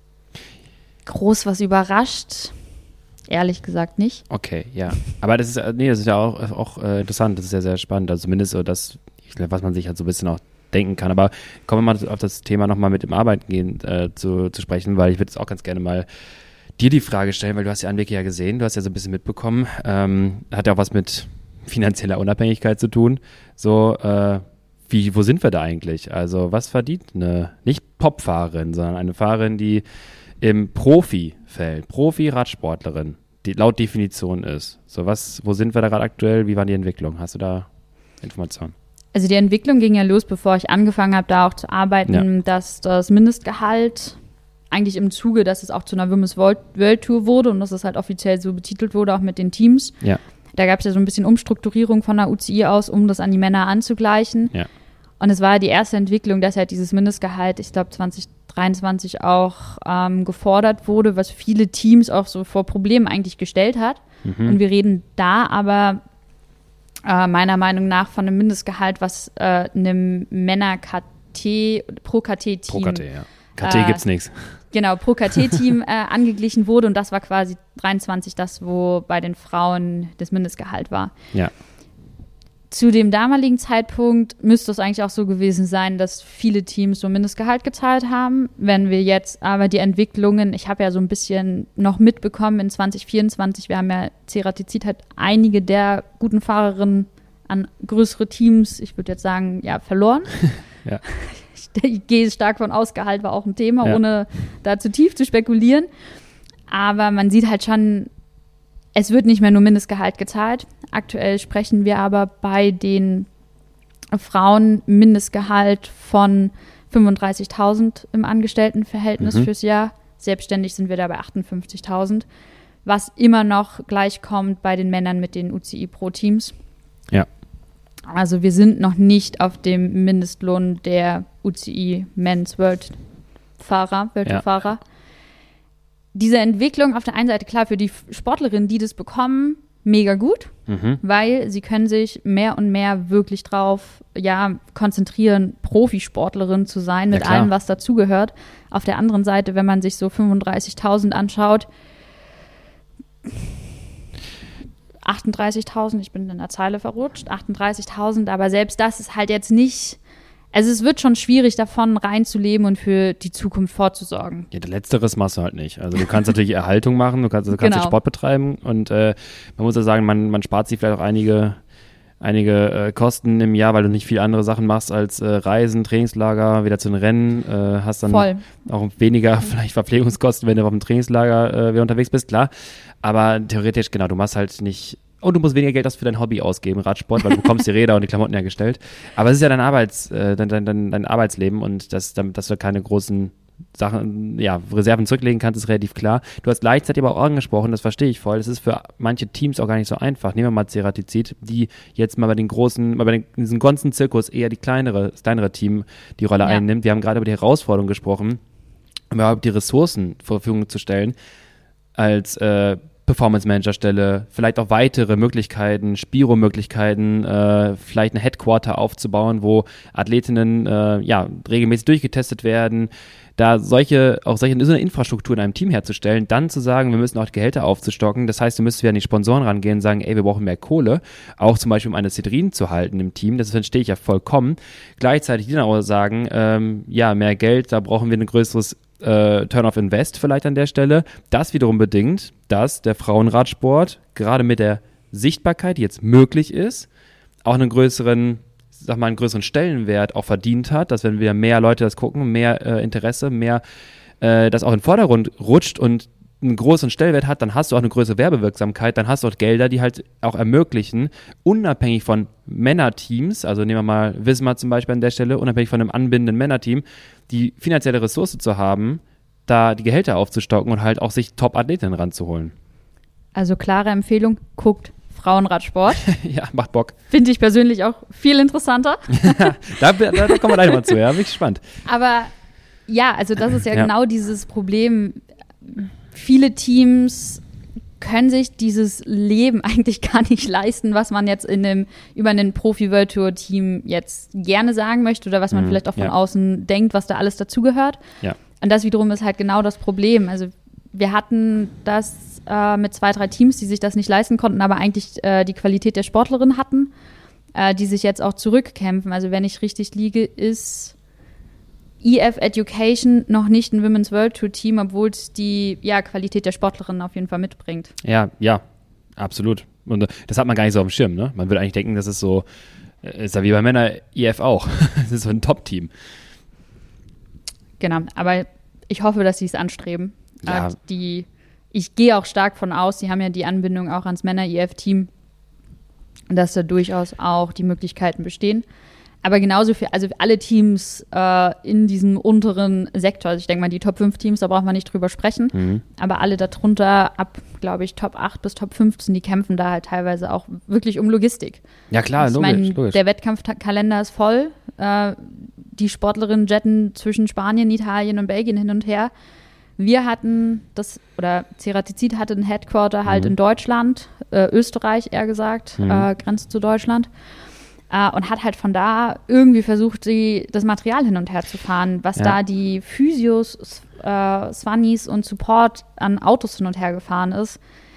groß was überrascht, ehrlich gesagt nicht. Okay, ja. Aber das ist, nee, das ist ja auch, auch äh, interessant. Das ist ja sehr spannend. Also zumindest so das, was man sich halt so ein bisschen auch denken kann. Aber kommen wir mal auf das Thema nochmal mit dem Arbeiten gehen äh, zu, zu sprechen, weil ich würde jetzt auch ganz gerne mal dir die Frage stellen, weil du hast ja Anwicke ja gesehen, du hast ja so ein bisschen mitbekommen. Ähm, hat ja auch was mit finanzieller Unabhängigkeit zu tun. So, äh, wie, wo sind wir da eigentlich? Also was verdient eine, nicht Popfahrerin, sondern eine Fahrerin, die im Profifeld, Profi-Radsportlerin, die laut Definition ist. So, was, wo sind wir da gerade aktuell? Wie war die Entwicklung? Hast du da Informationen? Also die Entwicklung ging ja los, bevor ich angefangen habe, da auch zu arbeiten, ja. dass das Mindestgehalt eigentlich im Zuge, dass es auch zu einer Women's World Tour wurde und dass es halt offiziell so betitelt wurde, auch mit den Teams. Ja. Da gab es ja so ein bisschen Umstrukturierung von der U C I aus, um das an die Männer anzugleichen. Ja. Und es war die erste Entwicklung, dass halt dieses Mindestgehalt, ich glaube zwanzig dreiundzwanzig auch ähm, gefordert wurde, was viele Teams auch so vor Problemen eigentlich gestellt hat. Mhm. Und wir reden da aber äh, meiner Meinung nach von einem Mindestgehalt, was äh, einem Männer-K T, Pro-K T-Team Pro-K T, ja. K T äh, gibt's nichts. Genau, Pro-K T-Team äh, angeglichen wurde und das war quasi dreiundzwanzig das, wo bei den Frauen das Mindestgehalt war. Ja. Zu dem damaligen Zeitpunkt müsste es eigentlich auch so gewesen sein, dass viele Teams so Mindestgehalt gezahlt haben. Wenn wir jetzt aber die Entwicklungen, ich habe ja so ein bisschen noch mitbekommen in zwanzig vierundzwanzig, wir haben ja, Ceratizid hat einige der guten Fahrerinnen an größere Teams, ich würde jetzt sagen, ja, verloren. Ja. Ich, ich gehe stark von aus, Gehalt war auch ein Thema, ja. ohne da zu tief zu spekulieren. Aber man sieht halt schon, es wird nicht mehr nur Mindestgehalt gezahlt. Aktuell sprechen wir aber bei den Frauen Mindestgehalt von fünfunddreißigtausend im Angestelltenverhältnis mhm. fürs Jahr. Selbstständig sind wir da bei achtundfünfzigtausend, was immer noch gleichkommt bei den Männern mit den U C I Pro-Teams. Ja. Also wir sind noch nicht auf dem Mindestlohn der U C I Men's World Fahrer, Weltfahrer. Ja. Diese Entwicklung auf der einen Seite, klar, für die Sportlerinnen, die das bekommen, mega gut, mhm. weil sie können sich mehr und mehr wirklich drauf ja, konzentrieren, Profisportlerin zu sein, mit ja, allem, was dazugehört. Auf der anderen Seite, wenn man sich so fünfunddreißigtausend anschaut, achtunddreißigtausend, ich bin in der Zeile verrutscht, achtunddreißigtausend, aber selbst das ist halt jetzt nicht, also es wird schon schwierig, davon reinzuleben und für die Zukunft vorzusorgen. Ja, letzteres machst du halt nicht. Also du kannst natürlich Erhaltung machen, du kannst, du kannst genau. Sport betreiben und äh, man muss ja sagen, man, man spart sich vielleicht auch einige, einige äh, Kosten im Jahr, weil du nicht viel andere Sachen machst als äh, Reisen, Trainingslager, wieder zu den Rennen, äh, hast dann Voll. auch weniger vielleicht Verpflegungskosten, wenn du auf dem Trainingslager äh, wieder unterwegs bist, klar. Aber theoretisch, genau, du machst halt nicht, oh, du musst weniger Geld für dein Hobby ausgeben, Radsport, weil du bekommst die Räder und die Klamotten hergestellt. Aber es ist ja dein Arbeits, äh, dein, dein, dein, dein Arbeitsleben und das, damit, dass du keine großen Sachen, ja, Reserven zurücklegen kannst, ist relativ klar. Du hast gleichzeitig aber auch angesprochen, das verstehe ich voll. Das ist für manche Teams auch gar nicht so einfach. Nehmen wir mal Ceratizid, die jetzt mal bei den großen, mal bei den, diesem ganzen Zirkus eher die kleinere, das kleinere Team die Rolle ja. einnimmt. Wir haben gerade über die Herausforderung gesprochen, um überhaupt die Ressourcen zur Verfügung zu stellen, als äh, Performance-Manager-Stelle, vielleicht auch weitere Möglichkeiten, Spiro-Möglichkeiten, äh, vielleicht ein Headquarter aufzubauen, wo Athletinnen äh, ja, regelmäßig durchgetestet werden, da solche, auch solche so eine Infrastruktur in einem Team herzustellen, dann zu sagen, wir müssen auch die Gehälter aufzustocken, das heißt, du müsstest wieder an die Sponsoren rangehen und sagen, ey, wir brauchen mehr Kohle, auch zum Beispiel um eine Cedrin zu halten im Team, das verstehe ich ja vollkommen. Gleichzeitig die dann auch sagen, ähm, ja, mehr Geld, da brauchen wir ein größeres äh, Turn of Invest vielleicht an der Stelle. Das wiederum bedingt, dass der Frauenradsport gerade mit der Sichtbarkeit, die jetzt möglich ist, auch einen größeren, sag mal, einen größeren Stellenwert auch verdient hat, dass wenn wieder mehr Leute das gucken, mehr äh, Interesse, mehr, äh, das auch in den Vordergrund rutscht und einen großen Stellwert hat, dann hast du auch eine größere Werbewirksamkeit, dann hast du auch Gelder, die halt auch ermöglichen, unabhängig von Männerteams, also nehmen wir mal Wismar zum Beispiel an der Stelle, unabhängig von einem anbindenden Männerteam, die finanzielle Ressource zu haben, da die Gehälter aufzustocken und halt auch sich Top-Athletinnen ranzuholen. Also klare Empfehlung, guckt Frauenradsport. Ja, macht Bock. Finde ich persönlich auch viel interessanter. da, da, da kommen wir gleich mal zu, ja, bin ich gespannt. Aber ja, also das ist ja, ja genau dieses Problem. Viele Teams können sich dieses Leben eigentlich gar nicht leisten, was man jetzt in einem, über ein Profi-World-Tour-Team jetzt gerne sagen möchte oder was man mhm, vielleicht auch von ja. außen denkt, was da alles dazugehört. Ja. Und das wiederum ist halt genau das Problem. Also wir hatten das äh, mit zwei, drei Teams, die sich das nicht leisten konnten, aber eigentlich äh, die Qualität der Sportlerin hatten, äh, die sich jetzt auch zurückkämpfen. Also wenn ich richtig liege, ist E F Education noch nicht ein Women's World Tour Team, obwohl es die ja, Qualität der Sportlerin auf jeden Fall mitbringt. Ja, ja, absolut. Und das hat man gar nicht so auf dem Schirm, ne? Man würde eigentlich denken, das ist so, ist ja wie bei Männer E F auch. Das ist so ein Top-Team. Genau, aber ich hoffe, dass sie es anstreben. Ja. Äh, die, ich gehe auch stark von aus, sie haben ja die Anbindung auch ans Männer-E F-Team, dass da durchaus auch die Möglichkeiten bestehen. Aber genauso für, also für alle Teams äh, in diesem unteren Sektor, also ich denke mal, die Top fünf Teams, da brauchen wir nicht drüber sprechen, mhm. aber alle darunter ab, glaube ich, Top acht bis Top fünfzehn, die kämpfen da halt teilweise auch wirklich um Logistik. Ja klar, also logisch, ich mein, logisch. Der Wettkampfkalender ist voll, äh, die Sportlerinnen jetten zwischen Spanien, Italien und Belgien hin und her. Wir hatten das, oder Ceratizid hatte ein Headquarter halt mhm. in Deutschland, äh, Österreich eher gesagt, mhm. äh, Grenze zu Deutschland. Uh, und hat halt von da irgendwie versucht, die, das Material hin und her zu fahren, was ja. da die Physios, äh, Swannies und Support an Autos hin und her gefahren ist.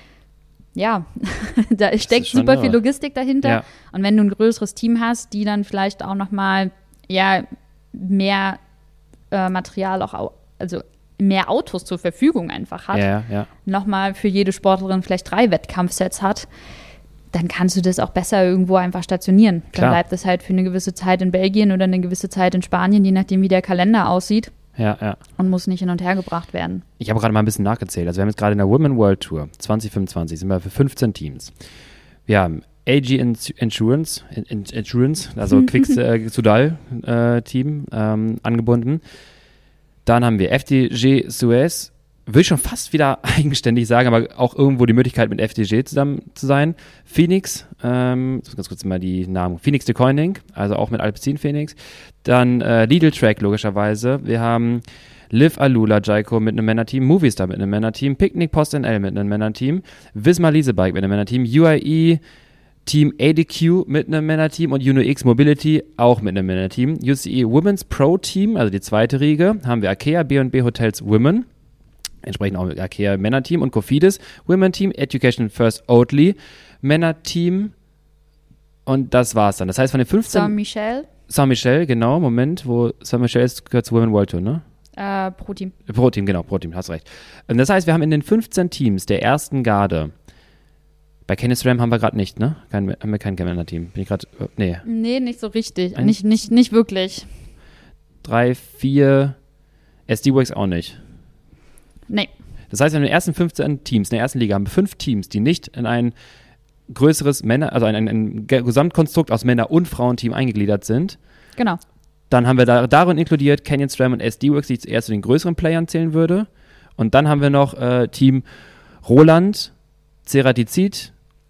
Ja, da steckt super irre. Viel Logistik dahinter. Ja. Und wenn du ein größeres Team hast, die dann vielleicht auch nochmal ja, mehr äh, Material, auch, also mehr Autos zur Verfügung einfach hat, ja, ja. nochmal für jede Sportlerin vielleicht drei Wettkampfsets hat, dann kannst du das auch besser irgendwo einfach stationieren. Klar. Dann bleibt das halt für eine gewisse Zeit in Belgien oder eine gewisse Zeit in Spanien, je nachdem, wie der Kalender aussieht. Ja, ja. Und muss nicht hin und her gebracht werden. Ich habe gerade mal ein bisschen nachgezählt. Also wir haben jetzt gerade in der Women World Tour zwanzig fünfundzwanzig sind wir für fünfzehn Teams. Wir haben A G Insurance, Insurance also Quicks äh, Sudal äh, Team ähm, angebunden. Dann haben wir F D G Suez, will ich schon fast wieder eigenständig sagen, aber auch irgendwo die Möglichkeit, mit F D G zusammen zu sein. Phoenix, ähm, ganz kurz mal die Namen. Phoenix de Koning, also auch mit Alpecin Phoenix. Dann äh, Lidl Track, logischerweise. Wir haben Liv Alula Jaiko mit einem Männerteam, Movistar mit einem Männerteam, Picnic Post N L mit einem Männerteam, Visma Leasebike mit einem Männerteam, U I E Team A D Q mit einem Männerteam und Uno X Mobility auch mit einem Männerteam. U C E Women's Pro Team, also die zweite Riege, haben wir Arkea B und B Hotels Women. Entsprechend auch Arkea Männerteam und Cofidis Women Team, Education First Oatly Männerteam und das war's dann. Das heißt von den fünfzehn... Saint-Michel. Saint-Michel, genau, Moment, wo Saint-Michel ist, gehört zu Women World Tour, ne? Äh, Pro-Team. Pro-Team, genau, Pro-Team, hast recht. Das heißt, wir haben in den fünfzehn Teams der ersten Garde, bei Kenny SRAM haben wir gerade nicht, ne? Kein, haben wir kein Männerteam. Bin ich gerade, nee. Nee, nicht so richtig, nicht, nicht, nicht wirklich. Drei, vier, S D-Works auch nicht. Nee. Das heißt, in den ersten fünfzehn Teams, in der ersten Liga haben wir fünf Teams, die nicht in ein größeres Männer, also ein, ein, ein Gesamtkonstrukt aus Männer- und Frauenteam eingegliedert sind. Genau. Dann haben wir da, darin inkludiert Canyon SRAM und S D-Works, die ich eher zu den größeren Playern zählen würde. Und dann haben wir noch äh, Team Roland, Ceratizid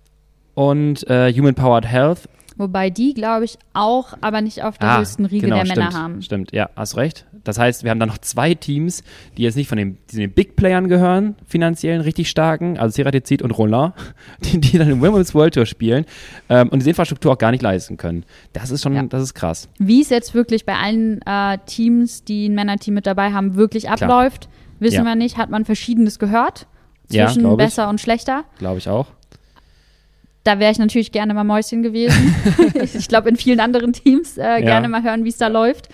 und äh, Human Powered Health. Wobei die, glaube ich, auch, aber nicht auf der ah, höchsten Riege genau, der stimmt, Männer haben. Stimmt, ja, hast recht. Das heißt, wir haben dann noch zwei Teams, die jetzt nicht von den, die den Big Playern gehören, finanziellen, richtig starken, also Ceratizid und Roland, die, die dann im Women's World Tour spielen ähm, und diese Infrastruktur auch gar nicht leisten können. Das ist schon, ja. das ist krass. Wie es jetzt wirklich bei allen äh, Teams, die ein Männerteam mit dabei haben, wirklich abläuft, Klar. wissen ja. wir nicht. Hat man Verschiedenes gehört, zwischen ja, besser und schlechter. Glaube ich auch. Da wäre ich natürlich gerne mal Mäuschen gewesen. Ich glaube, in vielen anderen Teams äh, ja. gerne mal hören, wie es da läuft.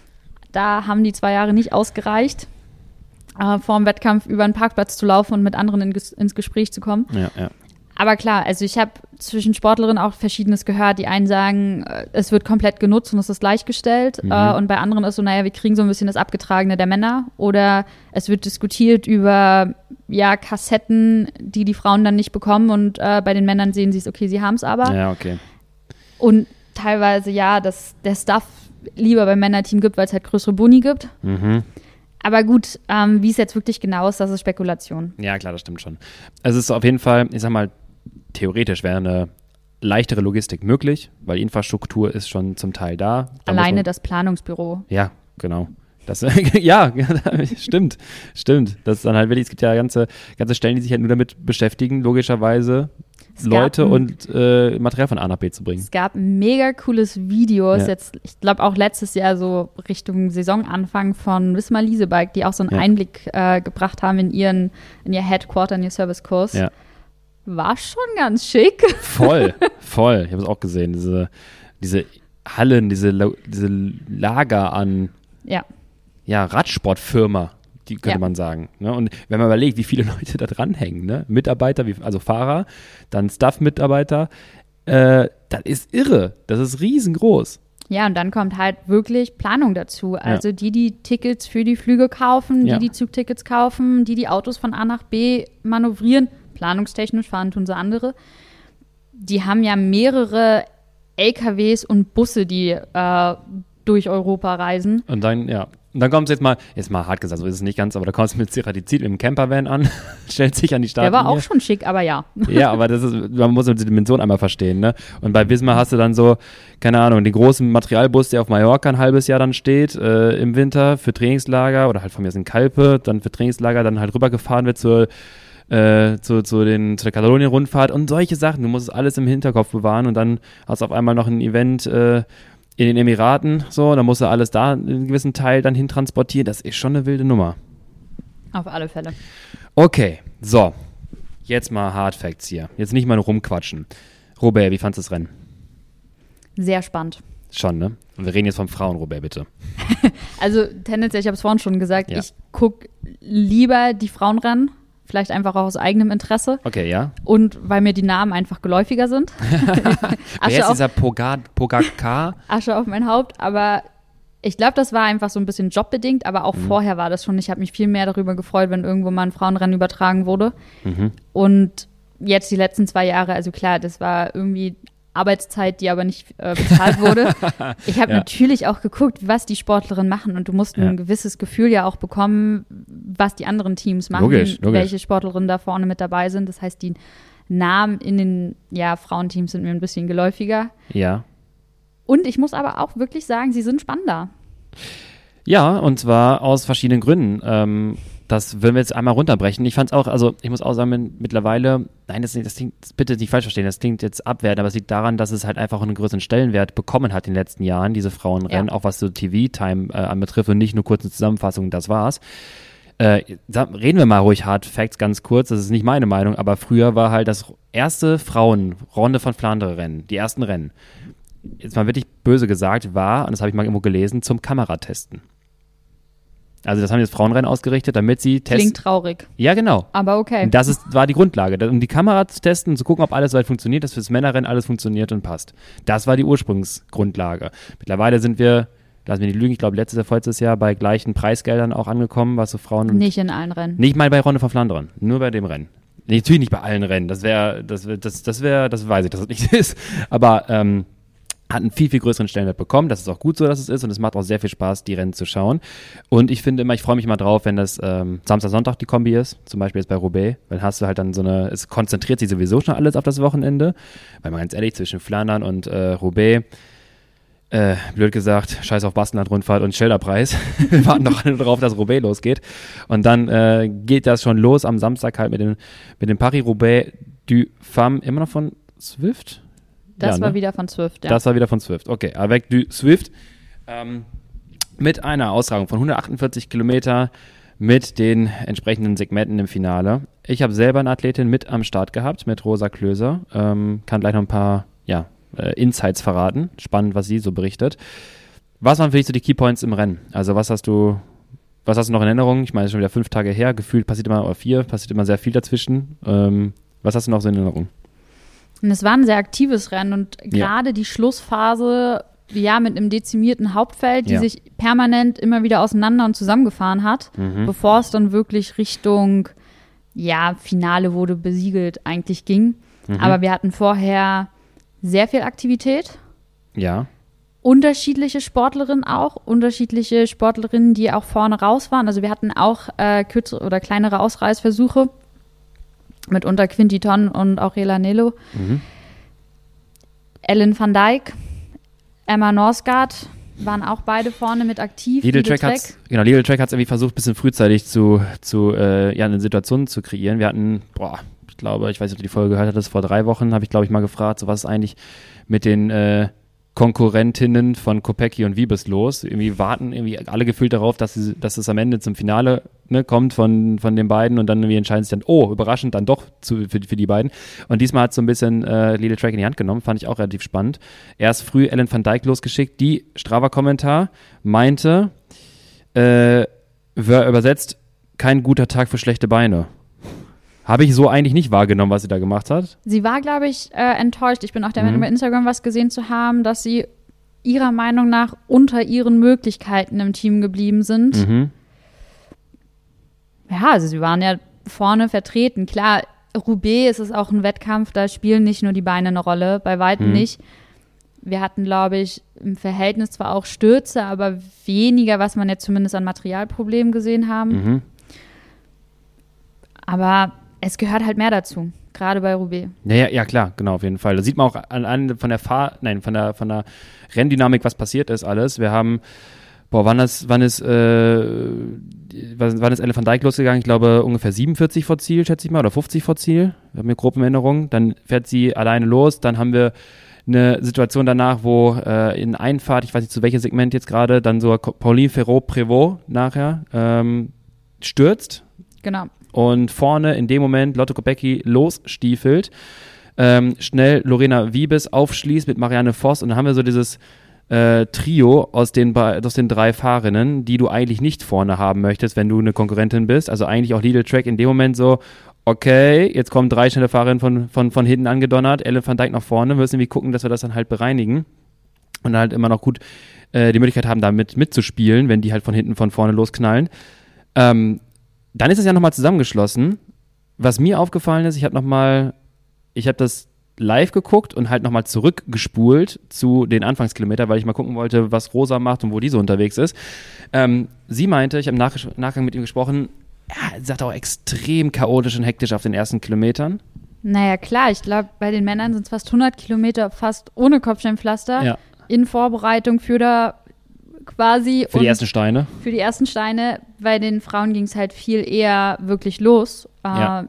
Da haben die zwei Jahre nicht ausgereicht, äh, vor dem Wettkampf über einen Parkplatz zu laufen und mit anderen in, ins Gespräch zu kommen. Ja, ja. Aber klar, also ich habe zwischen Sportlerinnen auch Verschiedenes gehört. Die einen sagen, es wird komplett genutzt und es ist gleichgestellt. Mhm. Äh, und bei anderen ist so, naja, wir kriegen so ein bisschen das Abgetragene der Männer. Oder es wird diskutiert über, ja, Kassetten, die die Frauen dann nicht bekommen. Und äh, bei den Männern sehen sie es, okay, sie haben es aber. Ja, okay. Und teilweise, ja, dass der Stuff lieber beim Männerteam gibt, weil es halt größere Boni gibt. Mhm. Aber gut, ähm, wie es jetzt wirklich genau ist, das ist Spekulation. Ja, klar, das stimmt schon. Also es ist auf jeden Fall, ich sag mal, theoretisch wäre eine leichtere Logistik möglich, weil die Infrastruktur ist schon zum Teil da. da Alleine man, das Planungsbüro. Ja, genau. Das, ja, stimmt, stimmt. Das ist dann halt wirklich, es gibt ja ganze, ganze Stellen, die sich halt nur damit beschäftigen, logischerweise es Leute ein, und äh, Material von A nach B zu bringen. Es gab ein mega cooles Video, ja. jetzt, ich glaube auch letztes Jahr so Richtung Saisonanfang von Wismar Liesebike, die auch so einen ja. Einblick äh, gebracht haben in ihren, in ihr Headquarter, in ihr Servicekurs. Ja. War schon ganz schick. Voll, voll. Ich habe es auch gesehen. Diese, diese Hallen, diese, diese Lager an ja. Ja, Radsportfirma, die könnte ja. man sagen. Ne? Und wenn man überlegt, wie viele Leute da dranhängen, ne? Mitarbeiter, wie, also Fahrer, dann Staff-Mitarbeiter, äh, das ist irre. Das ist riesengroß. Ja, und dann kommt halt wirklich Planung dazu. Also ja. die, die Tickets für die Flüge kaufen, die, ja. die Zugtickets kaufen, die, die Autos von A nach B manövrieren, planungstechnisch fahren tun sie andere. Die haben ja mehrere L K Ws und Busse, die äh, durch Europa reisen. Und dann, ja. Und dann kommt es jetzt mal, jetzt mal hart gesagt, so ist es nicht ganz, aber da kommst du mit Ceratizid mit dem Campervan an, stellt sich an die Startlinie. Der war auch schon schick, aber ja. Ja, aber das ist, man muss die Dimension einmal verstehen, ne? Und bei Wismar hast du dann so, keine Ahnung, den großen Materialbus, der auf Mallorca ein halbes Jahr dann steht, äh, im Winter für Trainingslager oder halt von mir aus in Kalpe, dann für Trainingslager dann halt rübergefahren wird zur Äh, zu, zu, den, zu der Katalonien-Rundfahrt und solche Sachen. Du musst es alles im Hinterkopf bewahren und dann hast du auf einmal noch ein Event äh, in den Emiraten, so, dann musst du alles da einen gewissen Teil dann hin transportieren. Das ist schon eine wilde Nummer. Auf alle Fälle. Okay, so. Jetzt mal Hard Facts hier. Jetzt nicht mal nur rumquatschen. Robert, wie fandst du das Rennen? Sehr spannend. Schon, ne? Und wir reden jetzt vom Frauen-Robert, bitte. Also tendenziell, ich habe es vorhin schon gesagt, ja. ich gucke lieber die Frauenrennen. Vielleicht einfach auch aus eigenem Interesse. Okay, ja. Und weil mir die Namen einfach geläufiger sind. Wer ist dieser Pogacar? Asche auf mein Haupt. Aber ich glaube, das war einfach so ein bisschen jobbedingt. Aber auch mhm. vorher war das schon. Ich habe mich viel mehr darüber gefreut, wenn irgendwo mal ein Frauenrennen übertragen wurde. Mhm. Und jetzt die letzten zwei Jahre, also klar, das war irgendwie Arbeitszeit, die aber nicht äh, bezahlt wurde. Ich habe ja. natürlich auch geguckt, was die Sportlerinnen machen und du musst ja. ein gewisses Gefühl ja auch bekommen, was die anderen Teams machen, logisch, logisch. welche Sportlerinnen da vorne mit dabei sind. Das heißt, die Namen in den ja, Frauenteams sind mir ein bisschen geläufiger. Ja. Und ich muss aber auch wirklich sagen, sie sind spannender. Ja, und zwar aus verschiedenen Gründen. Ähm, das würden wir jetzt einmal runterbrechen. Ich fand es auch, also ich muss auch sagen, mittlerweile, nein, das, das klingt, das bitte nicht falsch verstehen, das klingt jetzt abwertend, aber es liegt daran, dass es halt einfach einen größeren Stellenwert bekommen hat in den letzten Jahren, diese Frauenrennen, ja. auch was so T V-Time äh, anbetrifft und nicht nur kurze Zusammenfassungen, das war's. Äh, reden wir mal ruhig Hard Facts ganz kurz, das ist nicht meine Meinung, aber früher war halt das erste Frauen-Runde von Flandre-Rennen, die ersten Rennen, jetzt mal wirklich böse gesagt, war, und das habe ich mal irgendwo gelesen, zum Kameratesten. Also das haben jetzt Frauenrennen ausgerichtet, damit sie testen. Klingt traurig. Ja, genau. Aber okay. Und das ist, war die Grundlage, um die Kamera zu testen und zu gucken, ob alles soweit funktioniert, dass fürs Männerrennen alles funktioniert und passt. Das war die Ursprungsgrundlage. Mittlerweile sind wir, lass mich nicht lügen, ich glaube letztes Jahr, vorletztes Jahr bei gleichen Preisgeldern auch angekommen, was so Frauen... Und nicht in allen Rennen. Nicht mal bei Runde von Flandern, nur bei dem Rennen. Nee, natürlich nicht bei allen Rennen, das wäre, das, das, das wäre, das weiß ich, dass das nicht ist, aber ähm, hat einen viel, viel größeren Stellenwert bekommen. Das ist auch gut so, dass es ist und es macht auch sehr viel Spaß, die Rennen zu schauen. Und ich finde immer, ich freue mich mal drauf, wenn das ähm, Samstag, Sonntag die Kombi ist, zum Beispiel jetzt bei Roubaix, weil hast du halt dann so eine, es konzentriert sich sowieso schon alles auf das Wochenende, weil man ganz ehrlich, zwischen Flandern und äh, Roubaix, äh, blöd gesagt, scheiß auf Baskenland-Rundfahrt und Schilderpreis. Wir warten doch alle darauf, dass Roubaix losgeht. Und dann äh, geht das schon los am Samstag halt mit dem, mit dem Paris-Roubaix du Femme, immer noch von Zwift? Das ja, war ne? wieder von Zwift, ja. Das war wieder von Zwift, okay. Avec du Zwift ähm, mit einer Austragung von hundertachtundvierzig Kilometer mit den entsprechenden Segmenten im Finale. Ich habe selber eine Athletin mit am Start gehabt, mit Rosa Klöser. Ähm, kann gleich noch ein paar ja, äh, Insights verraten. Spannend, was sie so berichtet. Was waren für dich so die Keypoints im Rennen? Also was hast du, was hast du noch in Erinnerung? Ich meine, es ist schon wieder fünf Tage her. Gefühlt passiert immer, oder vier, passiert immer sehr viel dazwischen. Ähm, was hast du noch so in Erinnerung? Und es war ein sehr aktives Rennen und gerade ja. die Schlussphase, ja, mit einem dezimierten Hauptfeld, die ja. sich permanent immer wieder auseinander und zusammengefahren hat, mhm. bevor es dann wirklich Richtung, ja, Finale wurde besiegelt eigentlich ging. Mhm. Aber wir hatten vorher sehr viel Aktivität. Ja. Unterschiedliche Sportlerinnen auch, unterschiedliche Sportlerinnen, die auch vorne raus waren. Also wir hatten auch äh, kürzere oder kleinere Ausreißversuche, mitunter Quinty Ton und Aurela Nelo. Mhm. Ellen van Dijk, Emma Norsgaard waren auch beide vorne mit aktiv. Lidl Track hat genau, Lidl Track hat es irgendwie versucht, ein bisschen frühzeitig zu, zu äh, ja, eine Situation zu kreieren. Wir hatten, boah, ich glaube, ich weiß nicht, ob du die Folge gehört hattest, vor drei Wochen habe ich, glaube ich, mal gefragt, so was ist eigentlich mit den äh, Konkurrentinnen von Kopecky und Wiebes los. Irgendwie warten irgendwie alle gefühlt darauf, dass, sie, dass es am Ende zum Finale ne, kommt von, von den beiden und dann irgendwie entscheiden sich dann, oh, überraschend dann doch zu, für, für die beiden. Und diesmal hat es so ein bisschen äh, Lidl Track in die Hand genommen, fand ich auch relativ spannend. Erst früh Ellen van Dijk losgeschickt, die Strava-Kommentar meinte, äh, übersetzt, kein guter Tag für schlechte Beine. Habe ich so eigentlich nicht wahrgenommen, was sie da gemacht hat. Sie war, glaube ich, äh, enttäuscht. Ich bin auch der Meinung, mhm. bei Instagram was gesehen zu haben, dass sie ihrer Meinung nach unter ihren Möglichkeiten im Team geblieben sind. Mhm. Ja, also sie waren ja vorne vertreten. Klar, Roubaix ist es auch ein Wettkampf, da spielen nicht nur die Beine eine Rolle, bei weitem mhm. nicht. Wir hatten, glaube ich, im Verhältnis zwar auch Stürze, aber weniger, was man jetzt zumindest an Materialproblemen gesehen haben. Mhm. Aber es gehört halt mehr dazu, gerade bei Roubaix. Ja, ja, ja, klar, genau, auf jeden Fall. Da sieht man auch an, an von der Fahr, nein, von der von der Renndynamik, was passiert ist, alles. Wir haben, boah, wann ist, wann ist, äh, wann ist Ellen van Dijk losgegangen? Ich glaube ungefähr siebenundvierzig vor Ziel, schätze ich mal, oder fünfzig vor Ziel. Wir haben hier grob in Erinnerung. Dann fährt sie alleine los. Dann haben wir eine Situation danach, wo äh, in Einfahrt, ich weiß nicht zu welchem Segment jetzt gerade, dann so Pauline Ferrot-Prévot nachher ähm, stürzt. Genau. Und vorne in dem Moment Lotte Kopecky losstiefelt, ähm, schnell Lorena Wiebes aufschließt mit Marianne Voss und dann haben wir so dieses äh, Trio aus den, aus den drei Fahrerinnen, die du eigentlich nicht vorne haben möchtest, wenn du eine Konkurrentin bist. Also eigentlich auch Lidl Track in dem Moment so, okay, jetzt kommen drei schnelle Fahrerinnen von, von, von hinten angedonnert, Ellen van Dijk nach vorne, wir müssen irgendwie gucken, dass wir das dann halt bereinigen und dann halt immer noch gut äh, die Möglichkeit haben, damit mitzuspielen, wenn die halt von hinten von vorne losknallen. Ähm, Dann ist es ja nochmal zusammengeschlossen. Was mir aufgefallen ist, ich habe nochmal, ich habe das live geguckt und halt nochmal zurückgespult zu den Anfangskilometern, weil ich mal gucken wollte, was Rosa macht und wo die so unterwegs ist. Ähm, sie meinte, ich habe im Nach- Nachgang mit ihm gesprochen, ja, sie sagt auch extrem chaotisch und hektisch auf den ersten Kilometern. Naja, klar, ich glaube, bei den Männern sind es fast hundert Kilometer fast ohne Kopfsteinpflaster Ja. in Vorbereitung für da quasi. Für die ersten Steine. Für die ersten Steine. Bei den Frauen ging es halt viel eher wirklich los. Äh, Ja.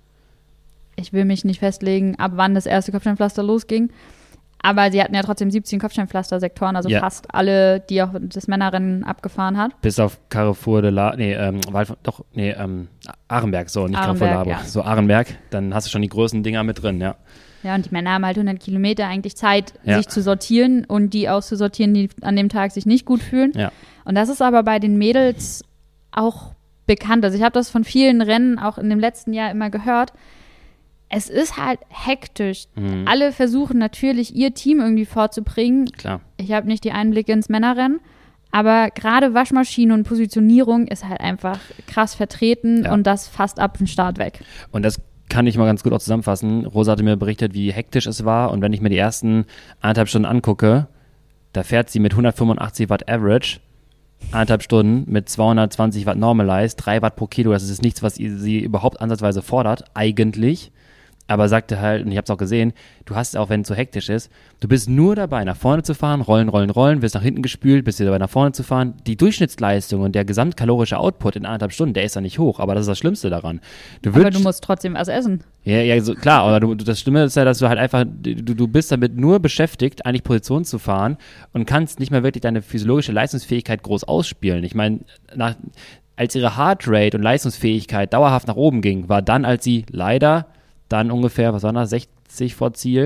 Ich will mich nicht festlegen, ab wann das erste Kopfsteinpflaster losging. Aber sie hatten ja trotzdem siebzehn Kopfsteinpflaster-Sektoren, also Ja. fast alle, die auch das Männerrennen abgefahren hat. Bis auf Carrefour de la, nee, ähm, Wald, doch, nee, ähm, Arenberg, so, nicht Carrefour de Arenberg, la, ja. so Arenberg, dann hast du schon die größten Dinger mit drin, ja. Ja, und die Männer haben halt hundert Kilometer eigentlich Zeit, Ja. sich zu sortieren und die auszusortieren, die an dem Tag sich nicht gut fühlen. Ja. Und das ist aber bei den Mädels auch bekannt. Also ich habe das von vielen Rennen auch in dem letzten Jahr immer gehört. Es ist halt hektisch. Mhm. Alle versuchen natürlich, ihr Team irgendwie vorzubringen. Klar. Ich habe nicht die Einblicke ins Männerrennen, aber gerade Waschmaschine und Positionierung ist halt einfach krass vertreten Ja. und das fast ab dem Start weg. Und das kann ich mal ganz gut auch zusammenfassen. Rosa hatte mir berichtet, wie hektisch es war und wenn ich mir die ersten anderthalb Stunden angucke, da fährt sie mit hundertfünfundachtzig Watt Average, anderthalb Stunden mit zweihundertzwanzig Watt Normalized, drei Watt pro Kilo. Das ist nichts, was sie überhaupt ansatzweise fordert, eigentlich. Aber sagte halt, und ich habe es auch gesehen, du hast auch, wenn es so hektisch ist, du bist nur dabei, nach vorne zu fahren, rollen, rollen, rollen, wirst nach hinten gespült, bist dabei, nach vorne zu fahren. Die Durchschnittsleistung und der gesamtkalorische Output in anderthalb Stunden, der ist ja nicht hoch, aber das ist das Schlimmste daran. Du Aber würdest, du musst trotzdem was essen. ja, ja, so, klar, aber du, das Schlimme ist ja, dass du halt einfach, du, du bist damit nur beschäftigt, eigentlich Position zu fahren und kannst nicht mehr wirklich deine physiologische Leistungsfähigkeit groß ausspielen. Ich meine, nach, als ihre Heartrate und Leistungsfähigkeit dauerhaft nach oben ging, war dann, als sie leider dann ungefähr, was war das, sechzig vor Ziel,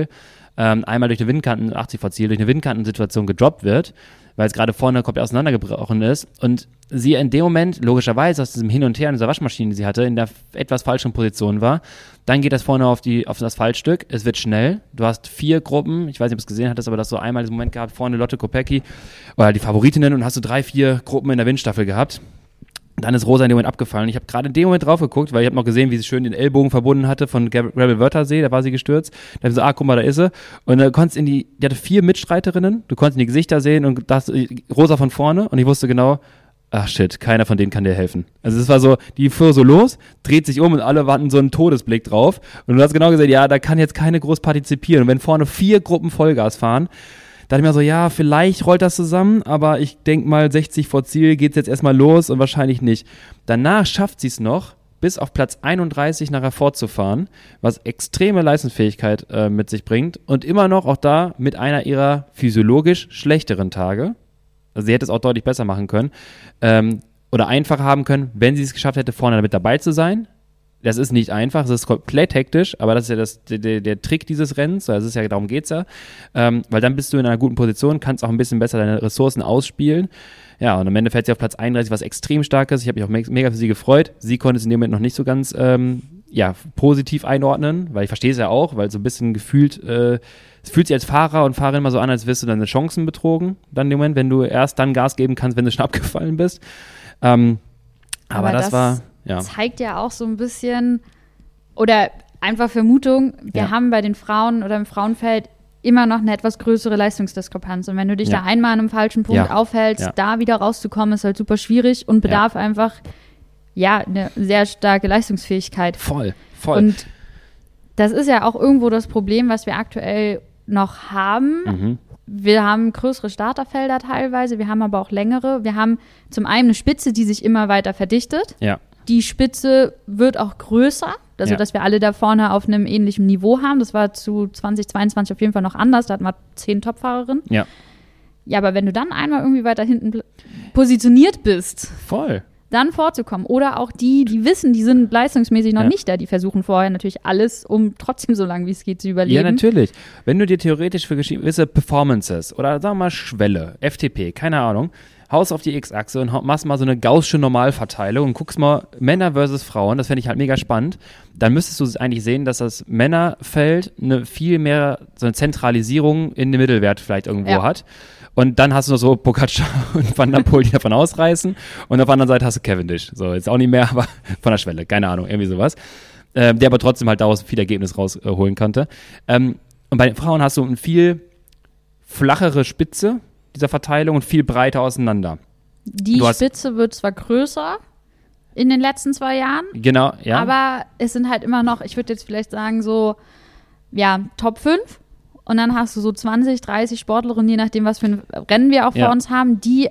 ähm, einmal durch eine Windkanten, achtzig vor Ziel, durch eine Windkantensituation gedroppt wird, weil es gerade vorne komplett auseinandergebrochen ist und sie in dem Moment logischerweise aus diesem Hin und Her in dieser Waschmaschine, die sie hatte, in der etwas falschen Position war. Dann geht das vorne auf, die, auf das Asphaltstück, es wird schnell, du hast vier Gruppen, ich weiß nicht, ob du es gesehen hattest, aber das so einmal diesen Moment gehabt, vorne Lotte Kopecky oder die Favoritinnen und hast du drei, vier Gruppen in der Windstaffel gehabt. Dann ist Rosa in dem Moment abgefallen. Ich habe gerade in dem Moment drauf geguckt, weil ich habe noch gesehen, wie sie schön den Ellbogen verbunden hatte von Rebel Wörthersee, da war sie gestürzt. Da habe ich so, ah, guck mal, da ist sie. Und du konntest in die, die hatte vier Mitstreiterinnen, du konntest in die Gesichter sehen und da hast Rosa von vorne und ich wusste genau, ach shit, keiner von denen kann dir helfen. Also es war so, die fuhr so los, dreht sich um und alle hatten so einen Todesblick drauf. Und du hast genau gesehen, ja, da kann jetzt keine groß partizipieren. Und wenn vorne vier Gruppen Vollgas fahren, da dachte ich mir so, ja, vielleicht rollt das zusammen, aber ich denke mal, sechzig vor Ziel geht's jetzt erstmal los und wahrscheinlich nicht. Danach schafft sie es noch, bis auf Platz einunddreißig nachher fortzufahren, was extreme Leistungsfähigkeit äh, mit sich bringt und immer noch auch da mit einer ihrer physiologisch schlechteren Tage. Also sie hätte es auch deutlich besser machen können ähm, oder einfacher haben können, wenn sie es geschafft hätte, vorne damit dabei zu sein. Das ist nicht einfach, es ist komplett hektisch, aber das ist ja das, der, der Trick dieses Rennens, also ist ja, darum geht's ja, ähm, weil dann bist du in einer guten Position, kannst auch ein bisschen besser deine Ressourcen ausspielen. Ja, und am Ende fährt sie auf Platz einunddreißig, was extrem stark ist. Ich habe mich auch me- mega für sie gefreut. Sie konnte es in dem Moment noch nicht so ganz ähm, ja, positiv einordnen, weil ich verstehe es ja auch, weil so ein bisschen gefühlt, äh, es fühlt sich als Fahrer und Fahrerin immer so an, als wirst du deine Chancen betrogen, dann in dem Moment, wenn du erst dann Gas geben kannst, wenn du schon abgefallen bist. Ähm, aber, aber das, das war... Ja. Zeigt ja auch so ein bisschen, oder einfach Vermutung, wir ja. haben bei den Frauen oder im Frauenfeld immer noch eine etwas größere Leistungsdiskrepanz. Und wenn du dich ja. da einmal an einem falschen Punkt ja. aufhältst, ja. da wieder rauszukommen, ist halt super schwierig und bedarf ja. einfach, ja, eine sehr starke Leistungsfähigkeit. Voll, voll. Und das ist ja auch irgendwo das Problem, was wir aktuell noch haben. Mhm. Wir haben größere Starterfelder teilweise, wir haben aber auch längere. Wir haben zum einen eine Spitze, die sich immer weiter verdichtet. Ja. Die Spitze wird auch größer, also ja. dass wir alle da vorne auf einem ähnlichen Niveau haben. Das war zu zwanzig zweiundzwanzig auf jeden Fall noch anders, da hatten wir zehn Topfahrerinnen. Ja. Ja, aber wenn du dann einmal irgendwie weiter hinten pl- positioniert bist, voll, dann vorzukommen. Oder auch die, die wissen, die sind leistungsmäßig noch ja. nicht da, die versuchen vorher natürlich alles, um trotzdem so lange wie es geht zu überleben. Ja, natürlich. Wenn du dir theoretisch für gewisse Performances oder sagen wir mal Schwelle, F T P, keine Ahnung, haust auf die X-Achse und machst mal so eine gaußsche Normalverteilung und guckst mal Männer versus Frauen, das fände ich halt mega spannend, dann müsstest du eigentlich sehen, dass das Männerfeld eine viel mehr, so eine Zentralisierung in den Mittelwert vielleicht irgendwo ja. hat. Und dann hast du noch so Pogacar und Van der Poel, die davon ausreißen. Und auf der anderen Seite hast du Cavendish. So, jetzt auch nicht mehr, aber von der Schwelle, keine Ahnung, irgendwie sowas. Ähm, der aber trotzdem halt daraus viel Ergebnis rausholen äh, konnte. Ähm, und bei den Frauen hast du eine viel flachere Spitze dieser Verteilung und viel breiter auseinander. Die du Spitze hast, wird zwar größer in den letzten zwei Jahren. Genau, ja. Aber es sind halt immer noch, ich würde jetzt vielleicht sagen, so, ja, Top fünf. Und dann hast du so zwanzig, dreißig Sportlerinnen, je nachdem, was für ein Rennen wir auch ja. vor uns haben, die,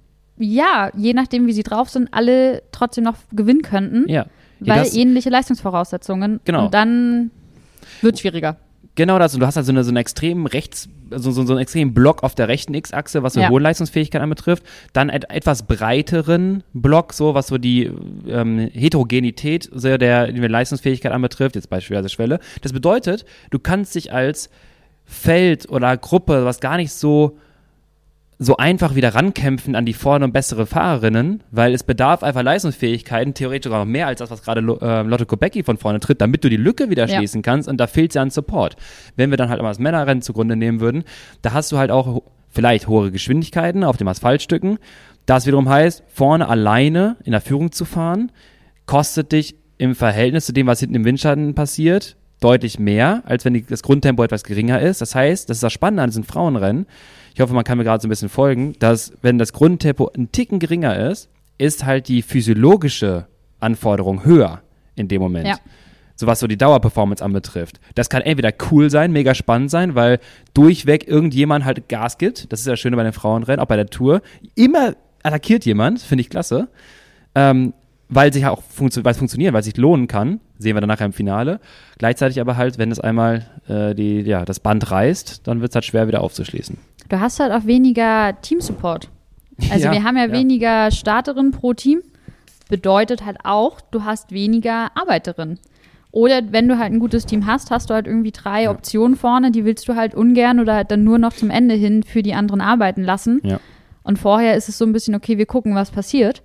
ja, je nachdem, wie sie drauf sind, alle trotzdem noch gewinnen könnten. Ja. Weil das, ähnliche Leistungsvoraussetzungen. Genau. Und dann wird es schwieriger. Genau das. Und du hast halt so, eine, so einen extremen Rechts, so, so, so einen extremen Block auf der rechten X-Achse, was so ja. hohe Leistungsfähigkeit anbetrifft. Dann et, etwas breiteren Block, so was so die ähm, Heterogenität so der, die Leistungsfähigkeit anbetrifft, jetzt beispielsweise Schwelle. Das bedeutet, du kannst dich als Feld oder Gruppe, was gar nicht so so einfach wieder rankämpfen an die vorne und bessere Fahrerinnen, weil es bedarf einfach Leistungsfähigkeiten, theoretisch sogar noch mehr als das, was gerade äh, Lotte Kopecky von vorne tritt, damit du die Lücke wieder ja. schließen kannst und da fehlt es ja an Support. Wenn wir dann halt mal das Männerrennen zugrunde nehmen würden, da hast du halt auch ho- vielleicht hohe Geschwindigkeiten auf den Asphaltstücken. Das wiederum heißt, vorne alleine in der Führung zu fahren, kostet dich im Verhältnis zu dem, was hinten im Windschatten passiert, deutlich mehr, als wenn die, das Grundtempo etwas geringer ist. Das heißt, das ist das Spannende an diesen Frauenrennen. Ich hoffe, man kann mir gerade so ein bisschen folgen, dass wenn das Grundtempo ein Ticken geringer ist, ist halt die physiologische Anforderung höher in dem Moment. Ja. So was so die Dauerperformance anbetrifft. Das kann entweder cool sein, mega spannend sein, weil durchweg irgendjemand halt Gas gibt. Das ist ja das Schöne bei den Frauenrennen, auch bei der Tour. Immer attackiert jemand, finde ich klasse. Ähm, weil sich auch funktio- weil es funktioniert, weil es sich lohnen kann, sehen wir dann nachher im Finale. Gleichzeitig aber halt, wenn es einmal äh, die, ja, das Band reißt, dann wird es halt schwer wieder aufzuschließen. Du hast halt auch weniger Teamsupport. Also ja, wir haben ja, ja weniger Starterinnen pro Team. Bedeutet halt auch, du hast weniger Arbeiterinnen. Oder wenn du halt ein gutes Team hast, hast du halt irgendwie drei Ja. Optionen vorne, die willst du halt ungern oder halt dann nur noch zum Ende hin für die anderen arbeiten lassen. Ja. Und vorher ist es so ein bisschen, okay, wir gucken, was passiert.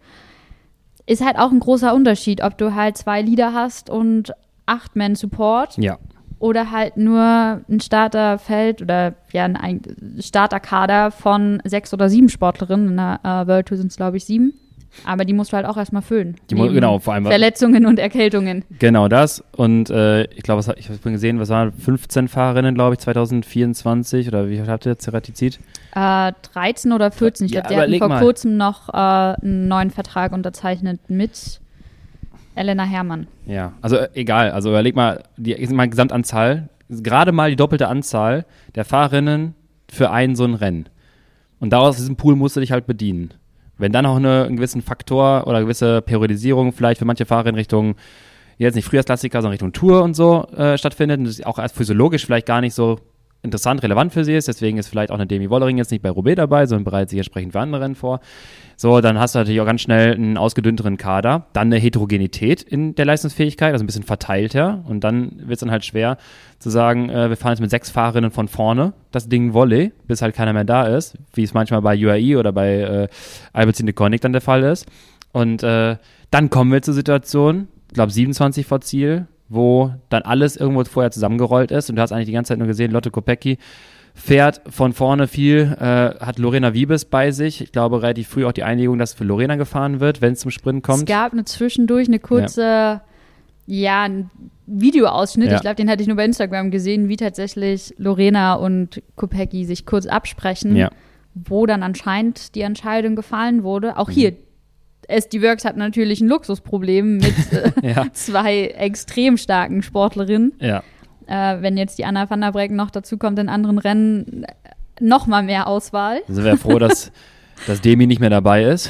Ist halt auch ein großer Unterschied, ob du halt zwei Leader hast und acht Man Support Ja. oder halt nur ein Starterfeld oder ja ein ein Starterkader von sechs oder sieben Sportlerinnen. In der äh, World Tour sind es, glaube ich, sieben. Aber die musst du halt auch erstmal füllen. Die mu- Neben genau, vor allem- Verletzungen und Erkältungen. Genau das. Und äh, ich glaube, was hab- ich habe gesehen, was waren fünfzehn Fahrerinnen, glaube ich, zwanzig vierundzwanzig oder wie viel habt ihr Ceratizid? Äh, dreizehn oder vierzehn. Ich Ja, glaube, die hatten überleg vor mal. kurzem noch äh, einen neuen Vertrag unterzeichnet mit Elena Herrmann. Ja, also äh, egal. Also überleg mal, die ich sag mal, Gesamtanzahl, gerade mal die doppelte Anzahl der Fahrerinnen für ein so ein Rennen. Und daraus diesem Pool musst du dich halt bedienen. Wenn dann auch eine, einen gewissen Faktor oder gewisse Periodisierung vielleicht für manche Fahrer in Richtung, jetzt nicht Frühjahrsklassiker, sondern Richtung Tour und so äh, stattfindet und das auch als physiologisch vielleicht gar nicht so interessant, relevant für sie ist, deswegen ist vielleicht auch eine Demi Wollering jetzt nicht bei Roubaix dabei, sondern bereitet sich entsprechend für andere Rennen vor. So, dann hast du natürlich auch ganz schnell einen ausgedünnteren Kader, dann eine Heterogenität in der Leistungsfähigkeit, also ein bisschen verteilter und dann wird es dann halt schwer zu sagen, äh, wir fahren jetzt mit sechs Fahrerinnen von vorne das Ding Volley, bis halt keiner mehr da ist, wie es manchmal bei U A E oder bei äh, Alpecin Deceuninck dann der Fall ist. Und äh, dann kommen wir zur Situation, ich glaube siebenundzwanzig vor Ziel, wo dann alles irgendwo vorher zusammengerollt ist und du hast eigentlich die ganze Zeit nur gesehen, Lotte Kopecky fährt von vorne viel, äh, hat Lorena Wiebes bei sich. Ich glaube, relativ früh auch die Einigung, dass für Lorena gefahren wird, wenn es zum Sprint kommt. Es gab eine zwischendurch eine kurze, ja, ja ein Videoausschnitt, Ja. ich glaube, den hatte ich nur bei Instagram gesehen, wie tatsächlich Lorena und Kopecky sich kurz absprechen, Ja. wo dann anscheinend die Entscheidung gefallen wurde. Auch hier, S D Works hat natürlich ein Luxusproblem mit äh, Ja. zwei extrem starken Sportlerinnen. Ja. Äh, wenn jetzt die Anna van der Breggen noch dazu kommt in anderen Rennen, noch mal mehr Auswahl. Also wäre froh, dass, dass Demi nicht mehr dabei ist.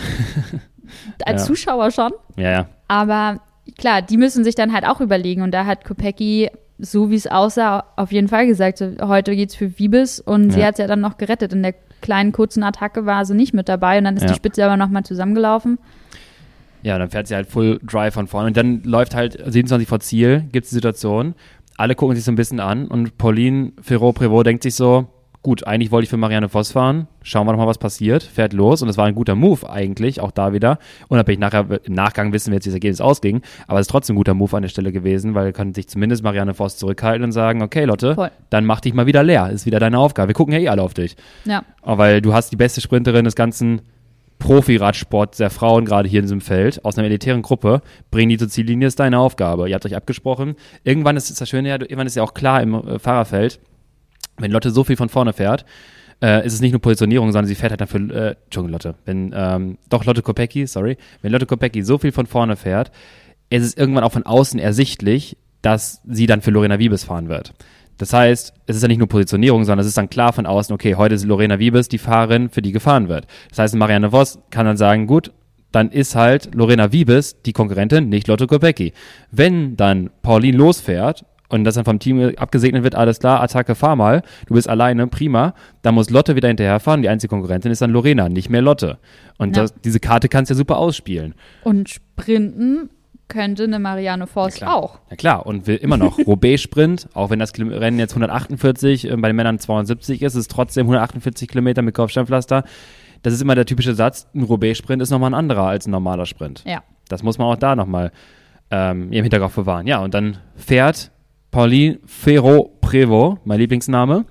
Als Ja. Zuschauer schon. Ja, ja. Aber klar, die müssen sich dann halt auch überlegen. Und da hat Kopecky, so wie es aussah, auf jeden Fall gesagt, so, heute geht's für Wiebes. Und sie Ja. hat es ja dann noch gerettet. In der kleinen, kurzen Attacke war sie nicht mit dabei. Und dann ist Ja. die Spitze aber noch mal zusammengelaufen. Ja, dann fährt sie halt Full Drive von vorne und dann läuft halt siebenundzwanzig vor Ziel, gibt es die Situation, alle gucken sich so ein bisschen an und Pauline Ferrot-Prévot denkt sich so, gut, eigentlich wollte ich für Marianne Vos fahren, schauen wir doch mal, was passiert, fährt los und es war ein guter Move eigentlich, auch da wieder, unabhängig nachher, im Nachgang wissen wir jetzt, wie das Ergebnis ausging, aber es ist trotzdem ein guter Move an der Stelle gewesen, weil kann sich zumindest Marianne Vos zurückhalten und sagen, okay Lotte, Voll. dann mach dich mal wieder leer, ist wieder deine Aufgabe, wir gucken ja eh alle auf dich. Ja. Aber weil du hast die beste Sprinterin des ganzen Profi-Radsport der Frauen gerade hier in diesem Feld, aus einer elitären Gruppe, bringen die zur Ziellinie, ist deine Aufgabe. Ihr habt euch abgesprochen. Irgendwann ist, ist das Schöne ja, irgendwann ist ja auch klar im äh, Fahrerfeld, wenn Lotte so viel von vorne fährt, äh, ist es nicht nur Positionierung, sondern sie fährt halt dafür, äh, Entschuldigung, Lotte, wenn, ähm, doch Lotte Kopecky, sorry, wenn Lotte Kopecky so viel von vorne fährt, ist es irgendwann auch von außen ersichtlich, dass sie dann für Lorena Wiebes fahren wird. Das heißt, es ist ja nicht nur Positionierung, sondern es ist dann klar von außen, okay, heute ist Lorena Wiebes die Fahrerin, für die gefahren wird. Das heißt, Marianne Vos kann dann sagen, gut, dann ist halt Lorena Wiebes die Konkurrentin, nicht Lotte Kopecky. Wenn dann Pauline losfährt und das dann vom Team abgesegnet wird, alles klar, Attacke, fahr mal, du bist alleine, prima, dann muss Lotte wieder hinterherfahren, die einzige Konkurrentin ist dann Lorena, nicht mehr Lotte. Und Ja. das, diese Karte kannst du ja super ausspielen. Und Sprinten könnte eine Marianne Vos klar. auch. Ja klar, und will immer noch Roubaix-Sprint, auch wenn das Kil- Rennen jetzt hundertachtundvierzig, äh, bei den Männern zweiundsiebzig ist, ist es trotzdem hundertachtundvierzig Kilometer mit Kopfsteinpflaster. Das ist immer der typische Satz, ein Roubaix-Sprint ist nochmal ein anderer als ein normaler Sprint. Ja. Das muss man auch da nochmal ähm, im Hinterkopf bewahren. Ja, und dann fährt Pauline Ferrot-Prévot, mein Lieblingsname,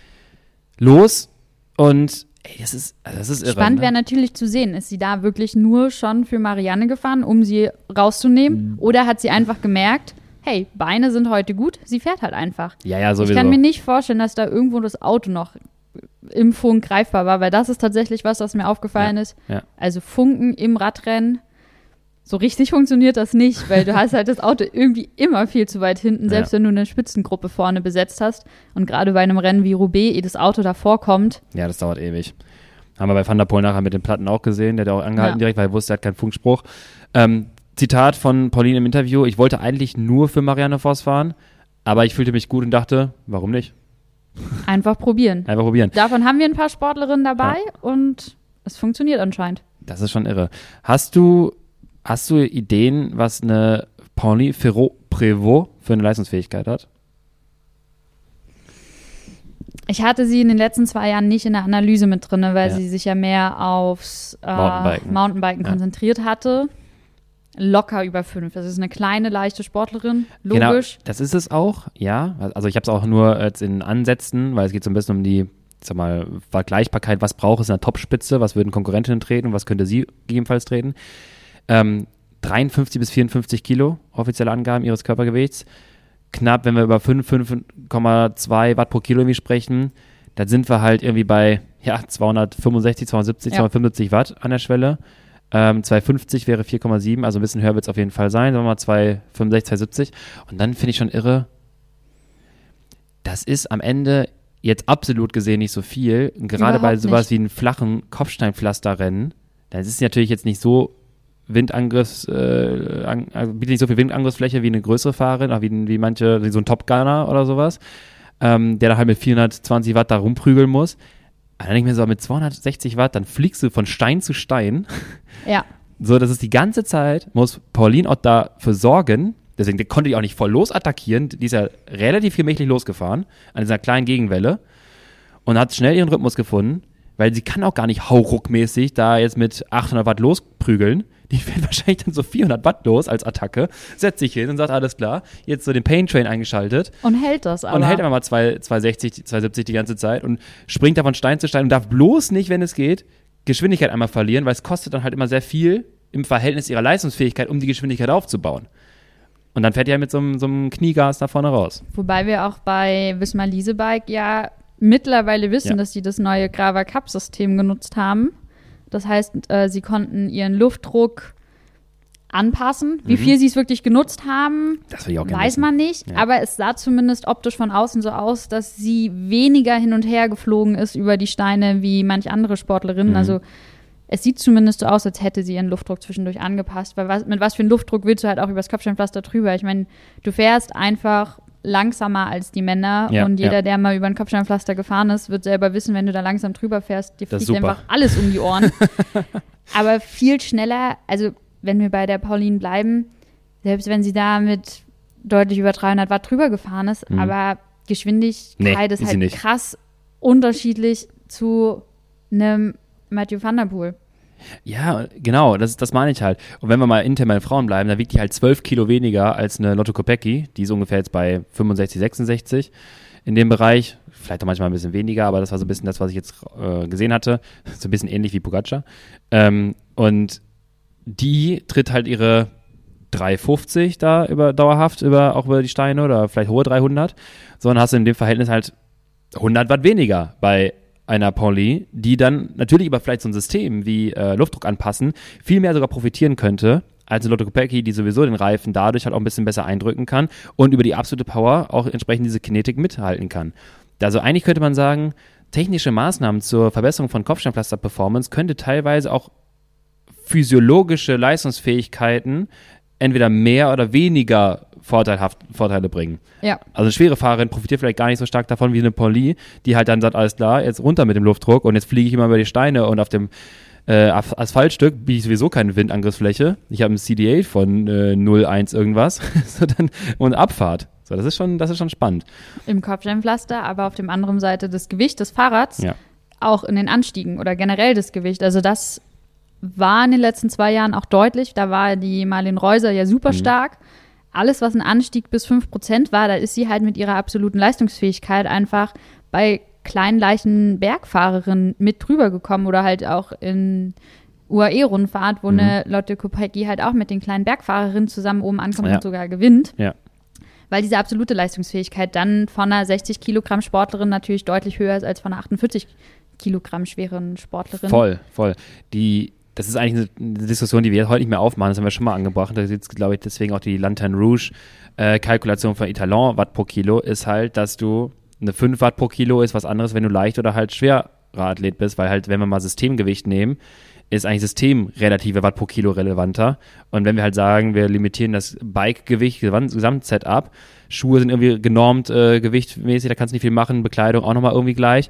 los und ey, das ist, also das ist irre. Spannend ne? wäre natürlich zu sehen, ist sie da wirklich nur schon für Marianne gefahren, um sie rauszunehmen? Mhm. Oder hat sie einfach gemerkt, hey, Beine sind heute gut, sie fährt halt einfach. Ja, ja, sowieso. Ich kann mir nicht vorstellen, dass da irgendwo das Auto noch im Funk greifbar war, weil das ist tatsächlich was, was mir aufgefallen Ja, ist. ja. Also Funken im Radrennen, so richtig funktioniert das nicht, weil du hast halt das Auto irgendwie immer viel zu weit hinten, selbst Ja. wenn du eine Spitzengruppe vorne besetzt hast. Und gerade bei einem Rennen wie Roubaix, ehe das Auto davor kommt, Ja, das dauert ewig. Haben wir bei Van der Poel nachher mit den Platten auch gesehen. Der hat auch angehalten Ja. direkt, weil er wusste, er hat keinen Funkspruch. Ähm, Zitat von Pauline im Interview: Ich wollte eigentlich nur für Marianne Vos fahren, aber ich fühlte mich gut und dachte, warum nicht? einfach probieren. Einfach probieren. Davon haben wir ein paar Sportlerinnen dabei und es funktioniert anscheinend. Das ist schon irre. Hast du, hast du Ideen, was eine Pauline Ferrot-Prévot für eine Leistungsfähigkeit hat? Ich hatte sie in den letzten zwei Jahren nicht in der Analyse mit drin, weil Ja. sie sich ja mehr aufs äh, Mountainbiken. Mountainbiken Ja. konzentriert hatte. Locker über fünf. Das ist eine kleine, leichte Sportlerin, Genau, logisch. das ist es auch, ja. Also ich habe es auch nur jetzt in Ansätzen, weil es geht so ein bisschen um die, ich sag mal, Vergleichbarkeit, was braucht es in der Topspitze, was würden Konkurrentinnen treten und was könnte sie gegebenenfalls treten. Ähm, dreiundfünfzig bis vierundfünfzig Kilo, offizielle Angaben ihres Körpergewichts. Knapp, wenn wir über fünf, fünf Komma zwei Watt pro Kilo irgendwie sprechen, dann sind wir halt irgendwie bei ja, zweihundertfünfundsechzig, zweihundertsiebzig, Ja. zweihundertfünfundsiebzig Watt an der Schwelle. Ähm, zweihundertfünfzig wäre vier Komma sieben, also ein bisschen höher wird es auf jeden Fall sein, sagen wir mal zweihundertfünfundsechzig, zweihundertsiebzig. Und dann finde ich schon irre, das ist am Ende jetzt absolut gesehen nicht so viel. Und gerade bei Überhaupt sowas nicht. wie einem flachen Kopfsteinpflasterrennen, dann ist es natürlich jetzt nicht so Windangriffs, äh, an, also bietet nicht so viel Windangriffsfläche wie eine größere Fahrerin, auch wie, wie manche, wie so ein Top Gunner oder sowas, ähm, der da halt mit vierhundertzwanzig Watt da rumprügeln muss. Aber dann denke ich mir so, mit zweihundertsechzig Watt, dann fliegst du von Stein zu Stein. Ja. So, das ist die ganze Zeit, muss Pauline auch dafür sorgen, deswegen die konnte die auch nicht voll losattackieren, die ist ja relativ gemächlich losgefahren an dieser kleinen Gegenwelle und hat schnell ihren Rhythmus gefunden, weil sie kann auch gar nicht hauruckmäßig da jetzt mit achthundert Watt losprügeln. Die fährt wahrscheinlich dann so vierhundert Watt los als Attacke, setzt sich hin und sagt, alles klar, jetzt so den Pain Train eingeschaltet Und hält das aber. und hält einfach mal zwei- zweihundertsechzig, zweihundertsiebzig die ganze Zeit und springt da von Stein zu Stein und darf bloß nicht, wenn es geht, Geschwindigkeit einmal verlieren, weil es kostet dann halt immer sehr viel im Verhältnis ihrer Leistungsfähigkeit, um die Geschwindigkeit aufzubauen. Und dann fährt die halt mit so einem, so einem Kniegas da vorne raus. Wobei wir auch bei Wismar Leasebike ja mittlerweile wissen, Ja. dass sie das neue Grava Cup-System genutzt haben. Das heißt, äh, sie konnten ihren Luftdruck anpassen. Wie Mhm. viel sie es wirklich genutzt haben, Das will ich auch gerne weiß wissen. man nicht. Ja. Aber es sah zumindest optisch von außen so aus, dass sie weniger hin und her geflogen ist über die Steine wie manche andere Sportlerinnen. Mhm. Also es sieht zumindest so aus, als hätte sie ihren Luftdruck zwischendurch angepasst. Weil was, mit was für einem Luftdruck willst du halt auch übers Kopfsteinpflaster drüber? Ich meine, du fährst einfach langsamer als die Männer Ja, und jeder, ja. der mal über ein Kopfsteinpflaster gefahren ist, wird selber wissen, wenn du da langsam drüber fährst, dir Das ist fliegt super. einfach alles um die Ohren. Aber viel schneller, also wenn wir bei der Pauline bleiben, selbst wenn sie da mit deutlich über dreihundert Watt drüber gefahren ist, Mhm. aber Geschwindigkeit Nee, ist ist sie halt nicht. krass unterschiedlich zu einem Matthew van der Poel. Ja, genau, das, das meine ich halt. Und wenn wir mal intern bei den Frauen bleiben, dann wiegt die halt zwölf Kilo weniger als eine Lotto Kopecky. Die ist ungefähr jetzt bei fünfundsechzig, sechsundsechzig in dem Bereich. Vielleicht auch manchmal ein bisschen weniger, aber das war so ein bisschen das, was ich jetzt äh, gesehen hatte. So ein bisschen ähnlich wie Pogacar. Ähm, und die tritt halt ihre dreihundertfünfzig da über dauerhaft, über, auch über die Steine oder vielleicht hohe dreihundert. So, dann hast du in dem Verhältnis halt hundert Watt weniger bei einer Pauli, die dann natürlich über vielleicht so ein System wie äh, Luftdruck anpassen, viel mehr sogar profitieren könnte, als eine Lotto Kopecky, die sowieso den Reifen dadurch halt auch ein bisschen besser eindrücken kann und über die absolute Power auch entsprechend diese Kinetik mithalten kann. Also eigentlich könnte man sagen, technische Maßnahmen zur Verbesserung von Kopfsteinpflaster-Performance könnte teilweise auch physiologische Leistungsfähigkeiten entweder mehr oder weniger vorteilhaft, Vorteile bringen. Ja. Also eine schwere Fahrerin profitiert vielleicht gar nicht so stark davon wie eine Pauli, die halt dann sagt, alles klar, jetzt runter mit dem Luftdruck und jetzt fliege ich immer über die Steine und auf dem äh, Asphaltstück biete ich sowieso keine Windangriffsfläche. Ich habe ein C D A von äh, null Komma eins irgendwas so dann, und Abfahrt. So, das ist schon, das ist schon spannend. Im Kopfsteinpflaster, aber auf der anderen Seite das Gewicht des Fahrrads Ja. auch in den Anstiegen oder generell das Gewicht. Also das war in den letzten zwei Jahren auch deutlich. Da war die Marlene Reuser ja super Mhm. stark. Alles, was ein Anstieg bis fünf Prozent war, da ist sie halt mit ihrer absoluten Leistungsfähigkeit einfach bei kleinen, leichten Bergfahrerinnen mit drüber gekommen oder halt auch in U A E-Rundfahrt, wo Mhm. eine Lotte Kopecky halt auch mit den kleinen Bergfahrerinnen zusammen oben ankommt Ja. und sogar gewinnt. Ja. Weil diese absolute Leistungsfähigkeit dann von einer sechzig Kilogramm Sportlerin natürlich deutlich höher ist als von einer achtundvierzig Kilogramm schweren Sportlerin. Voll, voll. Die, das ist eigentlich eine, eine Diskussion, die wir jetzt heute nicht mehr aufmachen, das haben wir schon mal angebracht. Da ist jetzt, glaube ich, deswegen auch die Lanterne Rouge äh, Kalkulation von Italon Watt pro Kilo ist halt, dass du eine fünf Watt pro Kilo ist was anderes, wenn du leicht oder halt schwerer Athlet bist, weil halt, wenn wir mal Systemgewicht nehmen, ist eigentlich System relative Watt pro Kilo relevanter. Und wenn wir halt sagen, wir limitieren das Bike-Gewicht, Gesamtsetup, Schuhe sind irgendwie genormt äh, gewichtmäßig, da kannst du nicht viel machen, Bekleidung auch nochmal irgendwie gleich,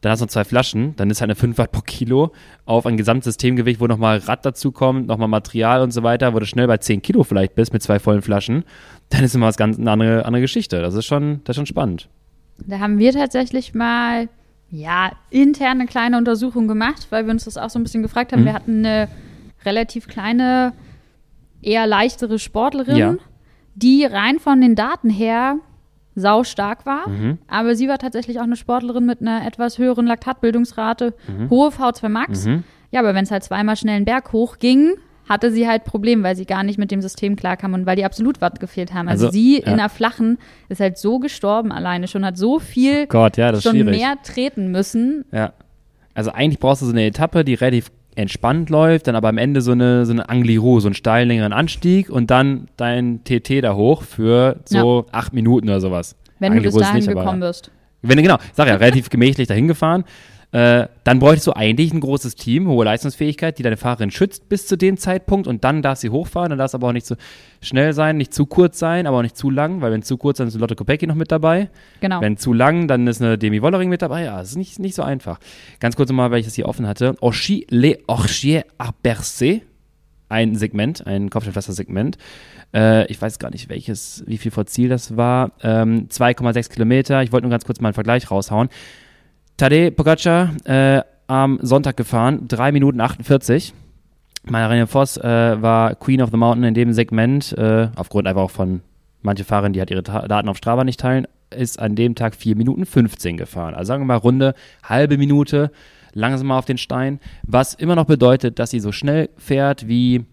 dann hast du noch zwei Flaschen, dann ist halt eine fünf Watt pro Kilo auf ein Gesamtsystemgewicht, wo nochmal Rad dazu kommt, nochmal Material und so weiter, wo du schnell bei zehn Kilo vielleicht bist mit zwei vollen Flaschen, dann ist immer was ganz eine andere, andere Geschichte. Das ist schon, das ist schon spannend. Da haben wir tatsächlich mal, ja, intern eine kleine Untersuchung gemacht, weil wir uns das auch so ein bisschen gefragt haben. Mhm. Wir hatten eine relativ kleine, eher leichtere Sportlerin, ja. die rein von den Daten her sau stark war, mhm. aber sie war tatsächlich auch eine Sportlerin mit einer etwas höheren Laktatbildungsrate, mhm. hohe V zwei Max. Mhm. Ja, aber wenn es halt zweimal schnell einen Berg hoch ging, hatte sie halt Probleme, weil sie gar nicht mit dem System klarkam und weil die Absolutwatt gefehlt haben. Also, also sie ja. in einer flachen ist halt so gestorben alleine schon, hat so viel oh Gott, ja, das schon schwierig. mehr treten müssen. Ja, also eigentlich brauchst du so eine Etappe, die relativ entspannt läuft, dann aber am Ende so eine, so eine Angliru, so einen steilen längeren Anstieg und dann dein T T da hoch für so ja. acht Minuten oder sowas. Wenn Angliru du bis dahin nicht, gekommen aber, bist. Wenn du, genau, ich sag ja, relativ gemächlich dahin gefahren. Äh, dann bräuchtest du eigentlich ein großes Team, hohe Leistungsfähigkeit, die deine Fahrerin schützt bis zu dem Zeitpunkt und dann darf sie hochfahren, dann darf es aber auch nicht zu schnell sein, nicht zu kurz sein, aber auch nicht zu lang, weil wenn zu kurz, dann ist Lotte Kopecky noch mit dabei. Genau. Wenn zu lang, dann ist eine Demi Wollering mit dabei. Ja, das ist nicht, nicht so einfach. Ganz kurz nochmal, weil ich das hier offen hatte. Orchi Le Orchier à Bercé, ein Segment, ein Kopfsteinpflaster-Segment. Äh, ich weiß gar nicht, welches, wie viel vor Ziel das war. Ähm, zwei Komma sechs Kilometer. Ich wollte nur ganz kurz mal einen Vergleich raushauen. Tadej Pogacar äh, am Sonntag gefahren, drei Minuten achtundvierzig. Marianne Vos äh, war Queen of the Mountain in dem Segment, äh, aufgrund einfach auch von manchen Fahrern, die halt ihre Ta- Daten auf Strava nicht teilen, ist an dem Tag vier Minuten fünfzehn gefahren. Also sagen wir mal Runde, halbe Minute, langsamer auf den Stein, was immer noch bedeutet, dass sie so schnell fährt wie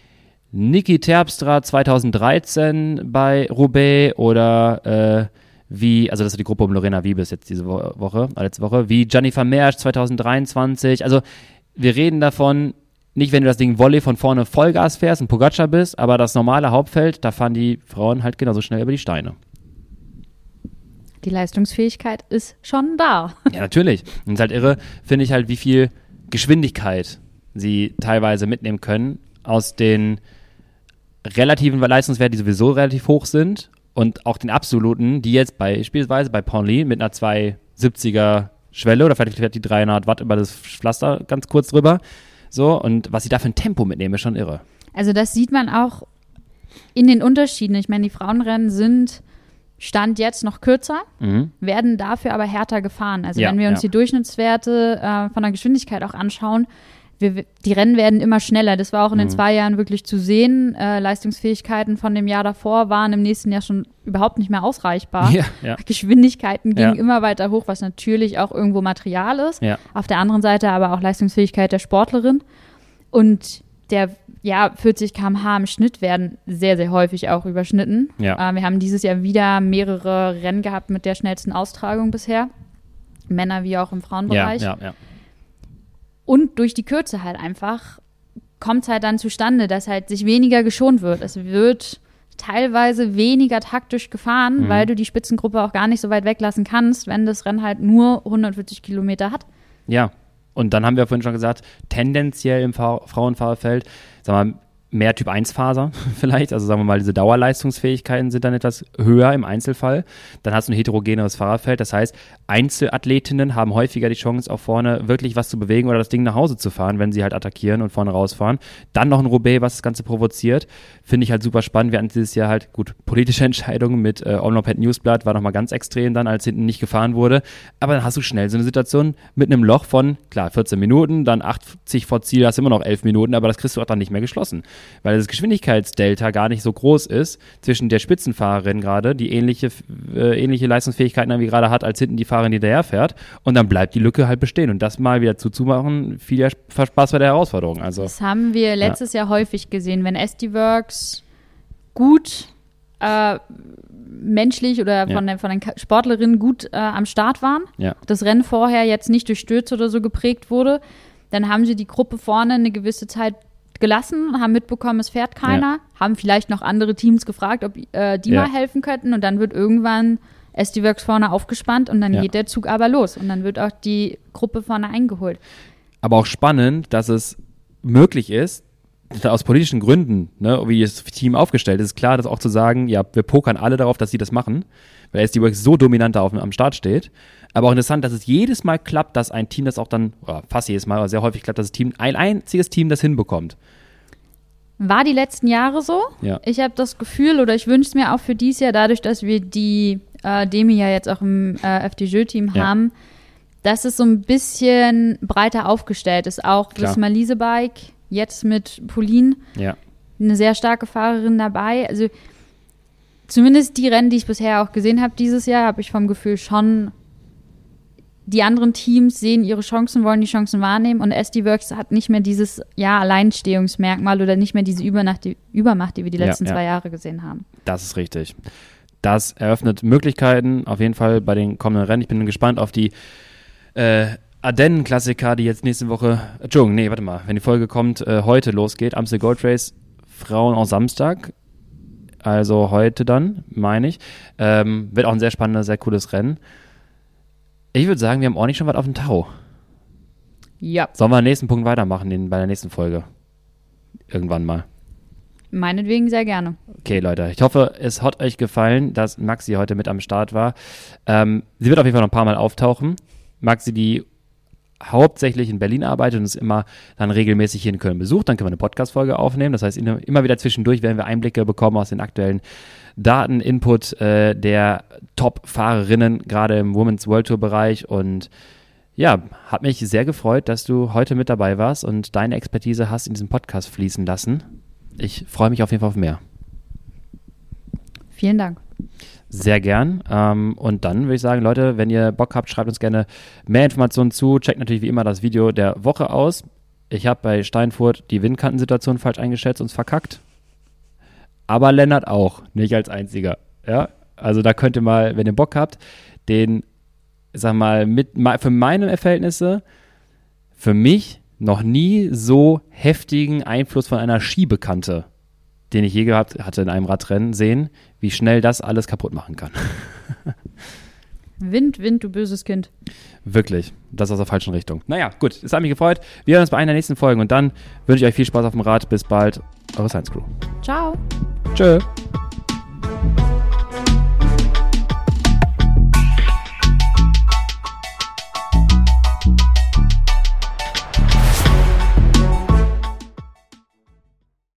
Niki Terpstra zweitausenddreizehn bei Roubaix oder äh, wie, also das ist die Gruppe um Lorena Wiebes jetzt diese Woche, letzte Woche, wie Gianni Vermeersch zweitausenddreiundzwanzig. Also wir reden davon, nicht wenn du das Ding Volley von vorne Vollgas fährst und Pogacar bist, aber das normale Hauptfeld, da fahren die Frauen halt genauso schnell über die Steine. Die Leistungsfähigkeit ist schon da. Ja, natürlich. Und es ist halt irre, finde ich halt, wie viel Geschwindigkeit sie teilweise mitnehmen können aus den relativen Leistungswerten, die sowieso relativ hoch sind, und auch den absoluten, die jetzt beispielsweise bei Ponley mit einer zweihundertsiebziger Schwelle oder vielleicht fährt die dreihundert Watt über das Pflaster ganz kurz drüber. So, und was sie da für ein Tempo mitnehmen, ist schon irre. Also das sieht man auch in den Unterschieden. Ich meine, die Frauenrennen sind Stand jetzt noch kürzer, mhm. werden dafür aber härter gefahren. Also ja, wenn wir uns ja. die Durchschnittswerte äh, von der Geschwindigkeit auch anschauen, Wir, die Rennen werden immer schneller. Das war auch in den mhm. zwei Jahren wirklich zu sehen. Äh, Leistungsfähigkeiten von dem Jahr davor waren im nächsten Jahr schon überhaupt nicht mehr ausreichbar. Ja, ja. Geschwindigkeiten gingen ja. immer weiter hoch, was natürlich auch irgendwo Material ist. Ja. Auf der anderen Seite aber auch Leistungsfähigkeit der Sportlerin. Und der ja, vierzig Kilometer pro Stunde im Schnitt werden sehr, sehr häufig auch überschnitten. Ja. Äh, wir haben dieses Jahr wieder mehrere Rennen gehabt mit der schnellsten Austragung bisher. Männer wie auch im Frauenbereich. Ja, ja, ja. Und durch die Kürze halt einfach kommt es halt dann zustande, dass halt sich weniger geschont wird. Es wird teilweise weniger taktisch gefahren, mhm. weil du die Spitzengruppe auch gar nicht so weit weglassen kannst, wenn das Rennen halt nur hundertvierzig Kilometer hat. Ja, und dann haben wir vorhin schon gesagt, tendenziell im Fa- Frauenfahrerfeld, sagen wir mal, mehr Typ eins Faser vielleicht, also sagen wir mal, diese Dauerleistungsfähigkeiten sind dann etwas höher im Einzelfall. Dann hast du ein heterogeneres Fahrerfeld, das heißt, Einzelathletinnen haben häufiger die Chance, auch vorne wirklich was zu bewegen oder das Ding nach Hause zu fahren, wenn sie halt attackieren und vorne rausfahren. Dann noch ein Roubaix, was das Ganze provoziert, finde ich halt super spannend. Wir hatten dieses Jahr halt, gut, politische Entscheidungen mit äh, Omloped Newsblatt, war nochmal ganz extrem dann, als hinten nicht gefahren wurde, aber dann hast du schnell so eine Situation mit einem Loch von, klar, vierzehn Minuten, dann achtzig vor Ziel, hast immer noch elf Minuten, aber das kriegst du auch dann nicht mehr geschlossen. Weil das Geschwindigkeitsdelta gar nicht so groß ist zwischen der Spitzenfahrerin gerade, die ähnliche, äh, ähnliche Leistungsfähigkeiten wie gerade hat, als hinten die Fahrerin, die daher fährt. Und dann bleibt die Lücke halt bestehen. Und das mal wieder zuzumachen, viel Spaß bei der Herausforderung. Also, das haben wir letztes ja. Jahr häufig gesehen. Wenn S D Works gut äh, menschlich oder von, ja. den, von den Sportlerinnen gut äh, am Start waren, ja. das Rennen vorher jetzt nicht durch Stürze oder so geprägt wurde, dann haben sie die Gruppe vorne eine gewisse Zeit gelassen, haben mitbekommen, es fährt keiner, ja. haben vielleicht noch andere Teams gefragt, ob äh, die ja. mal helfen könnten, und dann wird irgendwann S D Works vorne aufgespannt und dann ja. geht der Zug aber los und dann wird auch die Gruppe vorne eingeholt. Aber auch spannend, dass es möglich ist, aus politischen Gründen, ne, wie das Team aufgestellt ist, ist klar, dass auch zu sagen, ja, wir pokern alle darauf, dass sie das machen, weil S D Works so dominant da auf, am Start steht, Aber auch interessant, dass es jedes Mal klappt, dass ein Team das auch dann, oder fast jedes Mal, aber sehr häufig klappt, dass das Team, ein einziges Team das hinbekommt. War die letzten Jahre so. Ja. Ich habe das Gefühl, oder ich wünsche es mir auch für dieses Jahr, dadurch, dass wir die äh, Demi ja jetzt auch im äh, F D J-Team Ja. haben, dass es so ein bisschen breiter aufgestellt ist. Auch Klar. das Malise-Bike, jetzt mit Pauline, Ja. eine sehr starke Fahrerin dabei. Also zumindest die Rennen, die ich bisher auch gesehen habe dieses Jahr, habe ich vom Gefühl schon, die anderen Teams sehen ihre Chancen, wollen die Chancen wahrnehmen und S D Works hat nicht mehr dieses ja, Alleinstehungsmerkmal oder nicht mehr diese Übermacht, die, Übermacht, die wir die Ja, letzten ja. zwei Jahre gesehen haben. Das ist richtig. Das eröffnet Möglichkeiten, auf jeden Fall bei den kommenden Rennen. Ich bin gespannt auf die äh, Ardennen-Klassiker, die jetzt nächste Woche, Entschuldigung, nee, warte mal, wenn die Folge kommt, äh, heute losgeht, Amstel Gold Race, Frauen am Samstag, also heute dann, meine ich. Ähm, wird auch ein sehr spannendes, sehr cooles Rennen. Ich würde sagen, wir haben ordentlich schon was auf dem Tau. Ja. Sollen wir den nächsten Punkt weitermachen, den, bei der nächsten Folge? Irgendwann mal. Meinetwegen sehr gerne. Okay, Leute, ich hoffe, es hat euch gefallen, dass Maxi heute mit am Start war. Ähm, sie wird auf jeden Fall noch ein paar Mal auftauchen. Maxi, die hauptsächlich in Berlin arbeitet und ist immer dann regelmäßig hier in Köln besucht. Dann können wir eine Podcast-Folge aufnehmen. Das heißt, immer wieder zwischendurch werden wir Einblicke bekommen aus den aktuellen Daten, Input äh, der Top-Fahrerinnen, gerade im Women's World Tour-Bereich. Und ja, hat mich sehr gefreut, dass du heute mit dabei warst und deine Expertise hast in diesem Podcast fließen lassen. Ich freue mich auf jeden Fall auf mehr. Vielen Dank. Sehr gern. Ähm, und dann würde ich sagen, Leute, wenn ihr Bock habt, schreibt uns gerne mehr Informationen zu. Checkt natürlich wie immer das Video der Woche aus. Ich habe bei Steinfurt die Windkantensituation falsch eingeschätzt und verkackt. Aber Lennart auch, nicht als einziger. Ja, also da könnt ihr mal, wenn ihr Bock habt, den, sag mal, mit, für meine Verhältnisse, für mich noch nie so heftigen Einfluss von einer Schiebekante, den ich je gehabt hatte in einem Radrennen, sehen, wie schnell das alles kaputt machen kann. Wind, Wind, du böses Kind. Wirklich, das aus der falschen Richtung. Naja, gut, es hat mich gefreut. Wir hören uns bei einer der nächsten Folgen und dann wünsche ich euch viel Spaß auf dem Rad. Bis bald, eure Science Crew. Ciao. Tschö.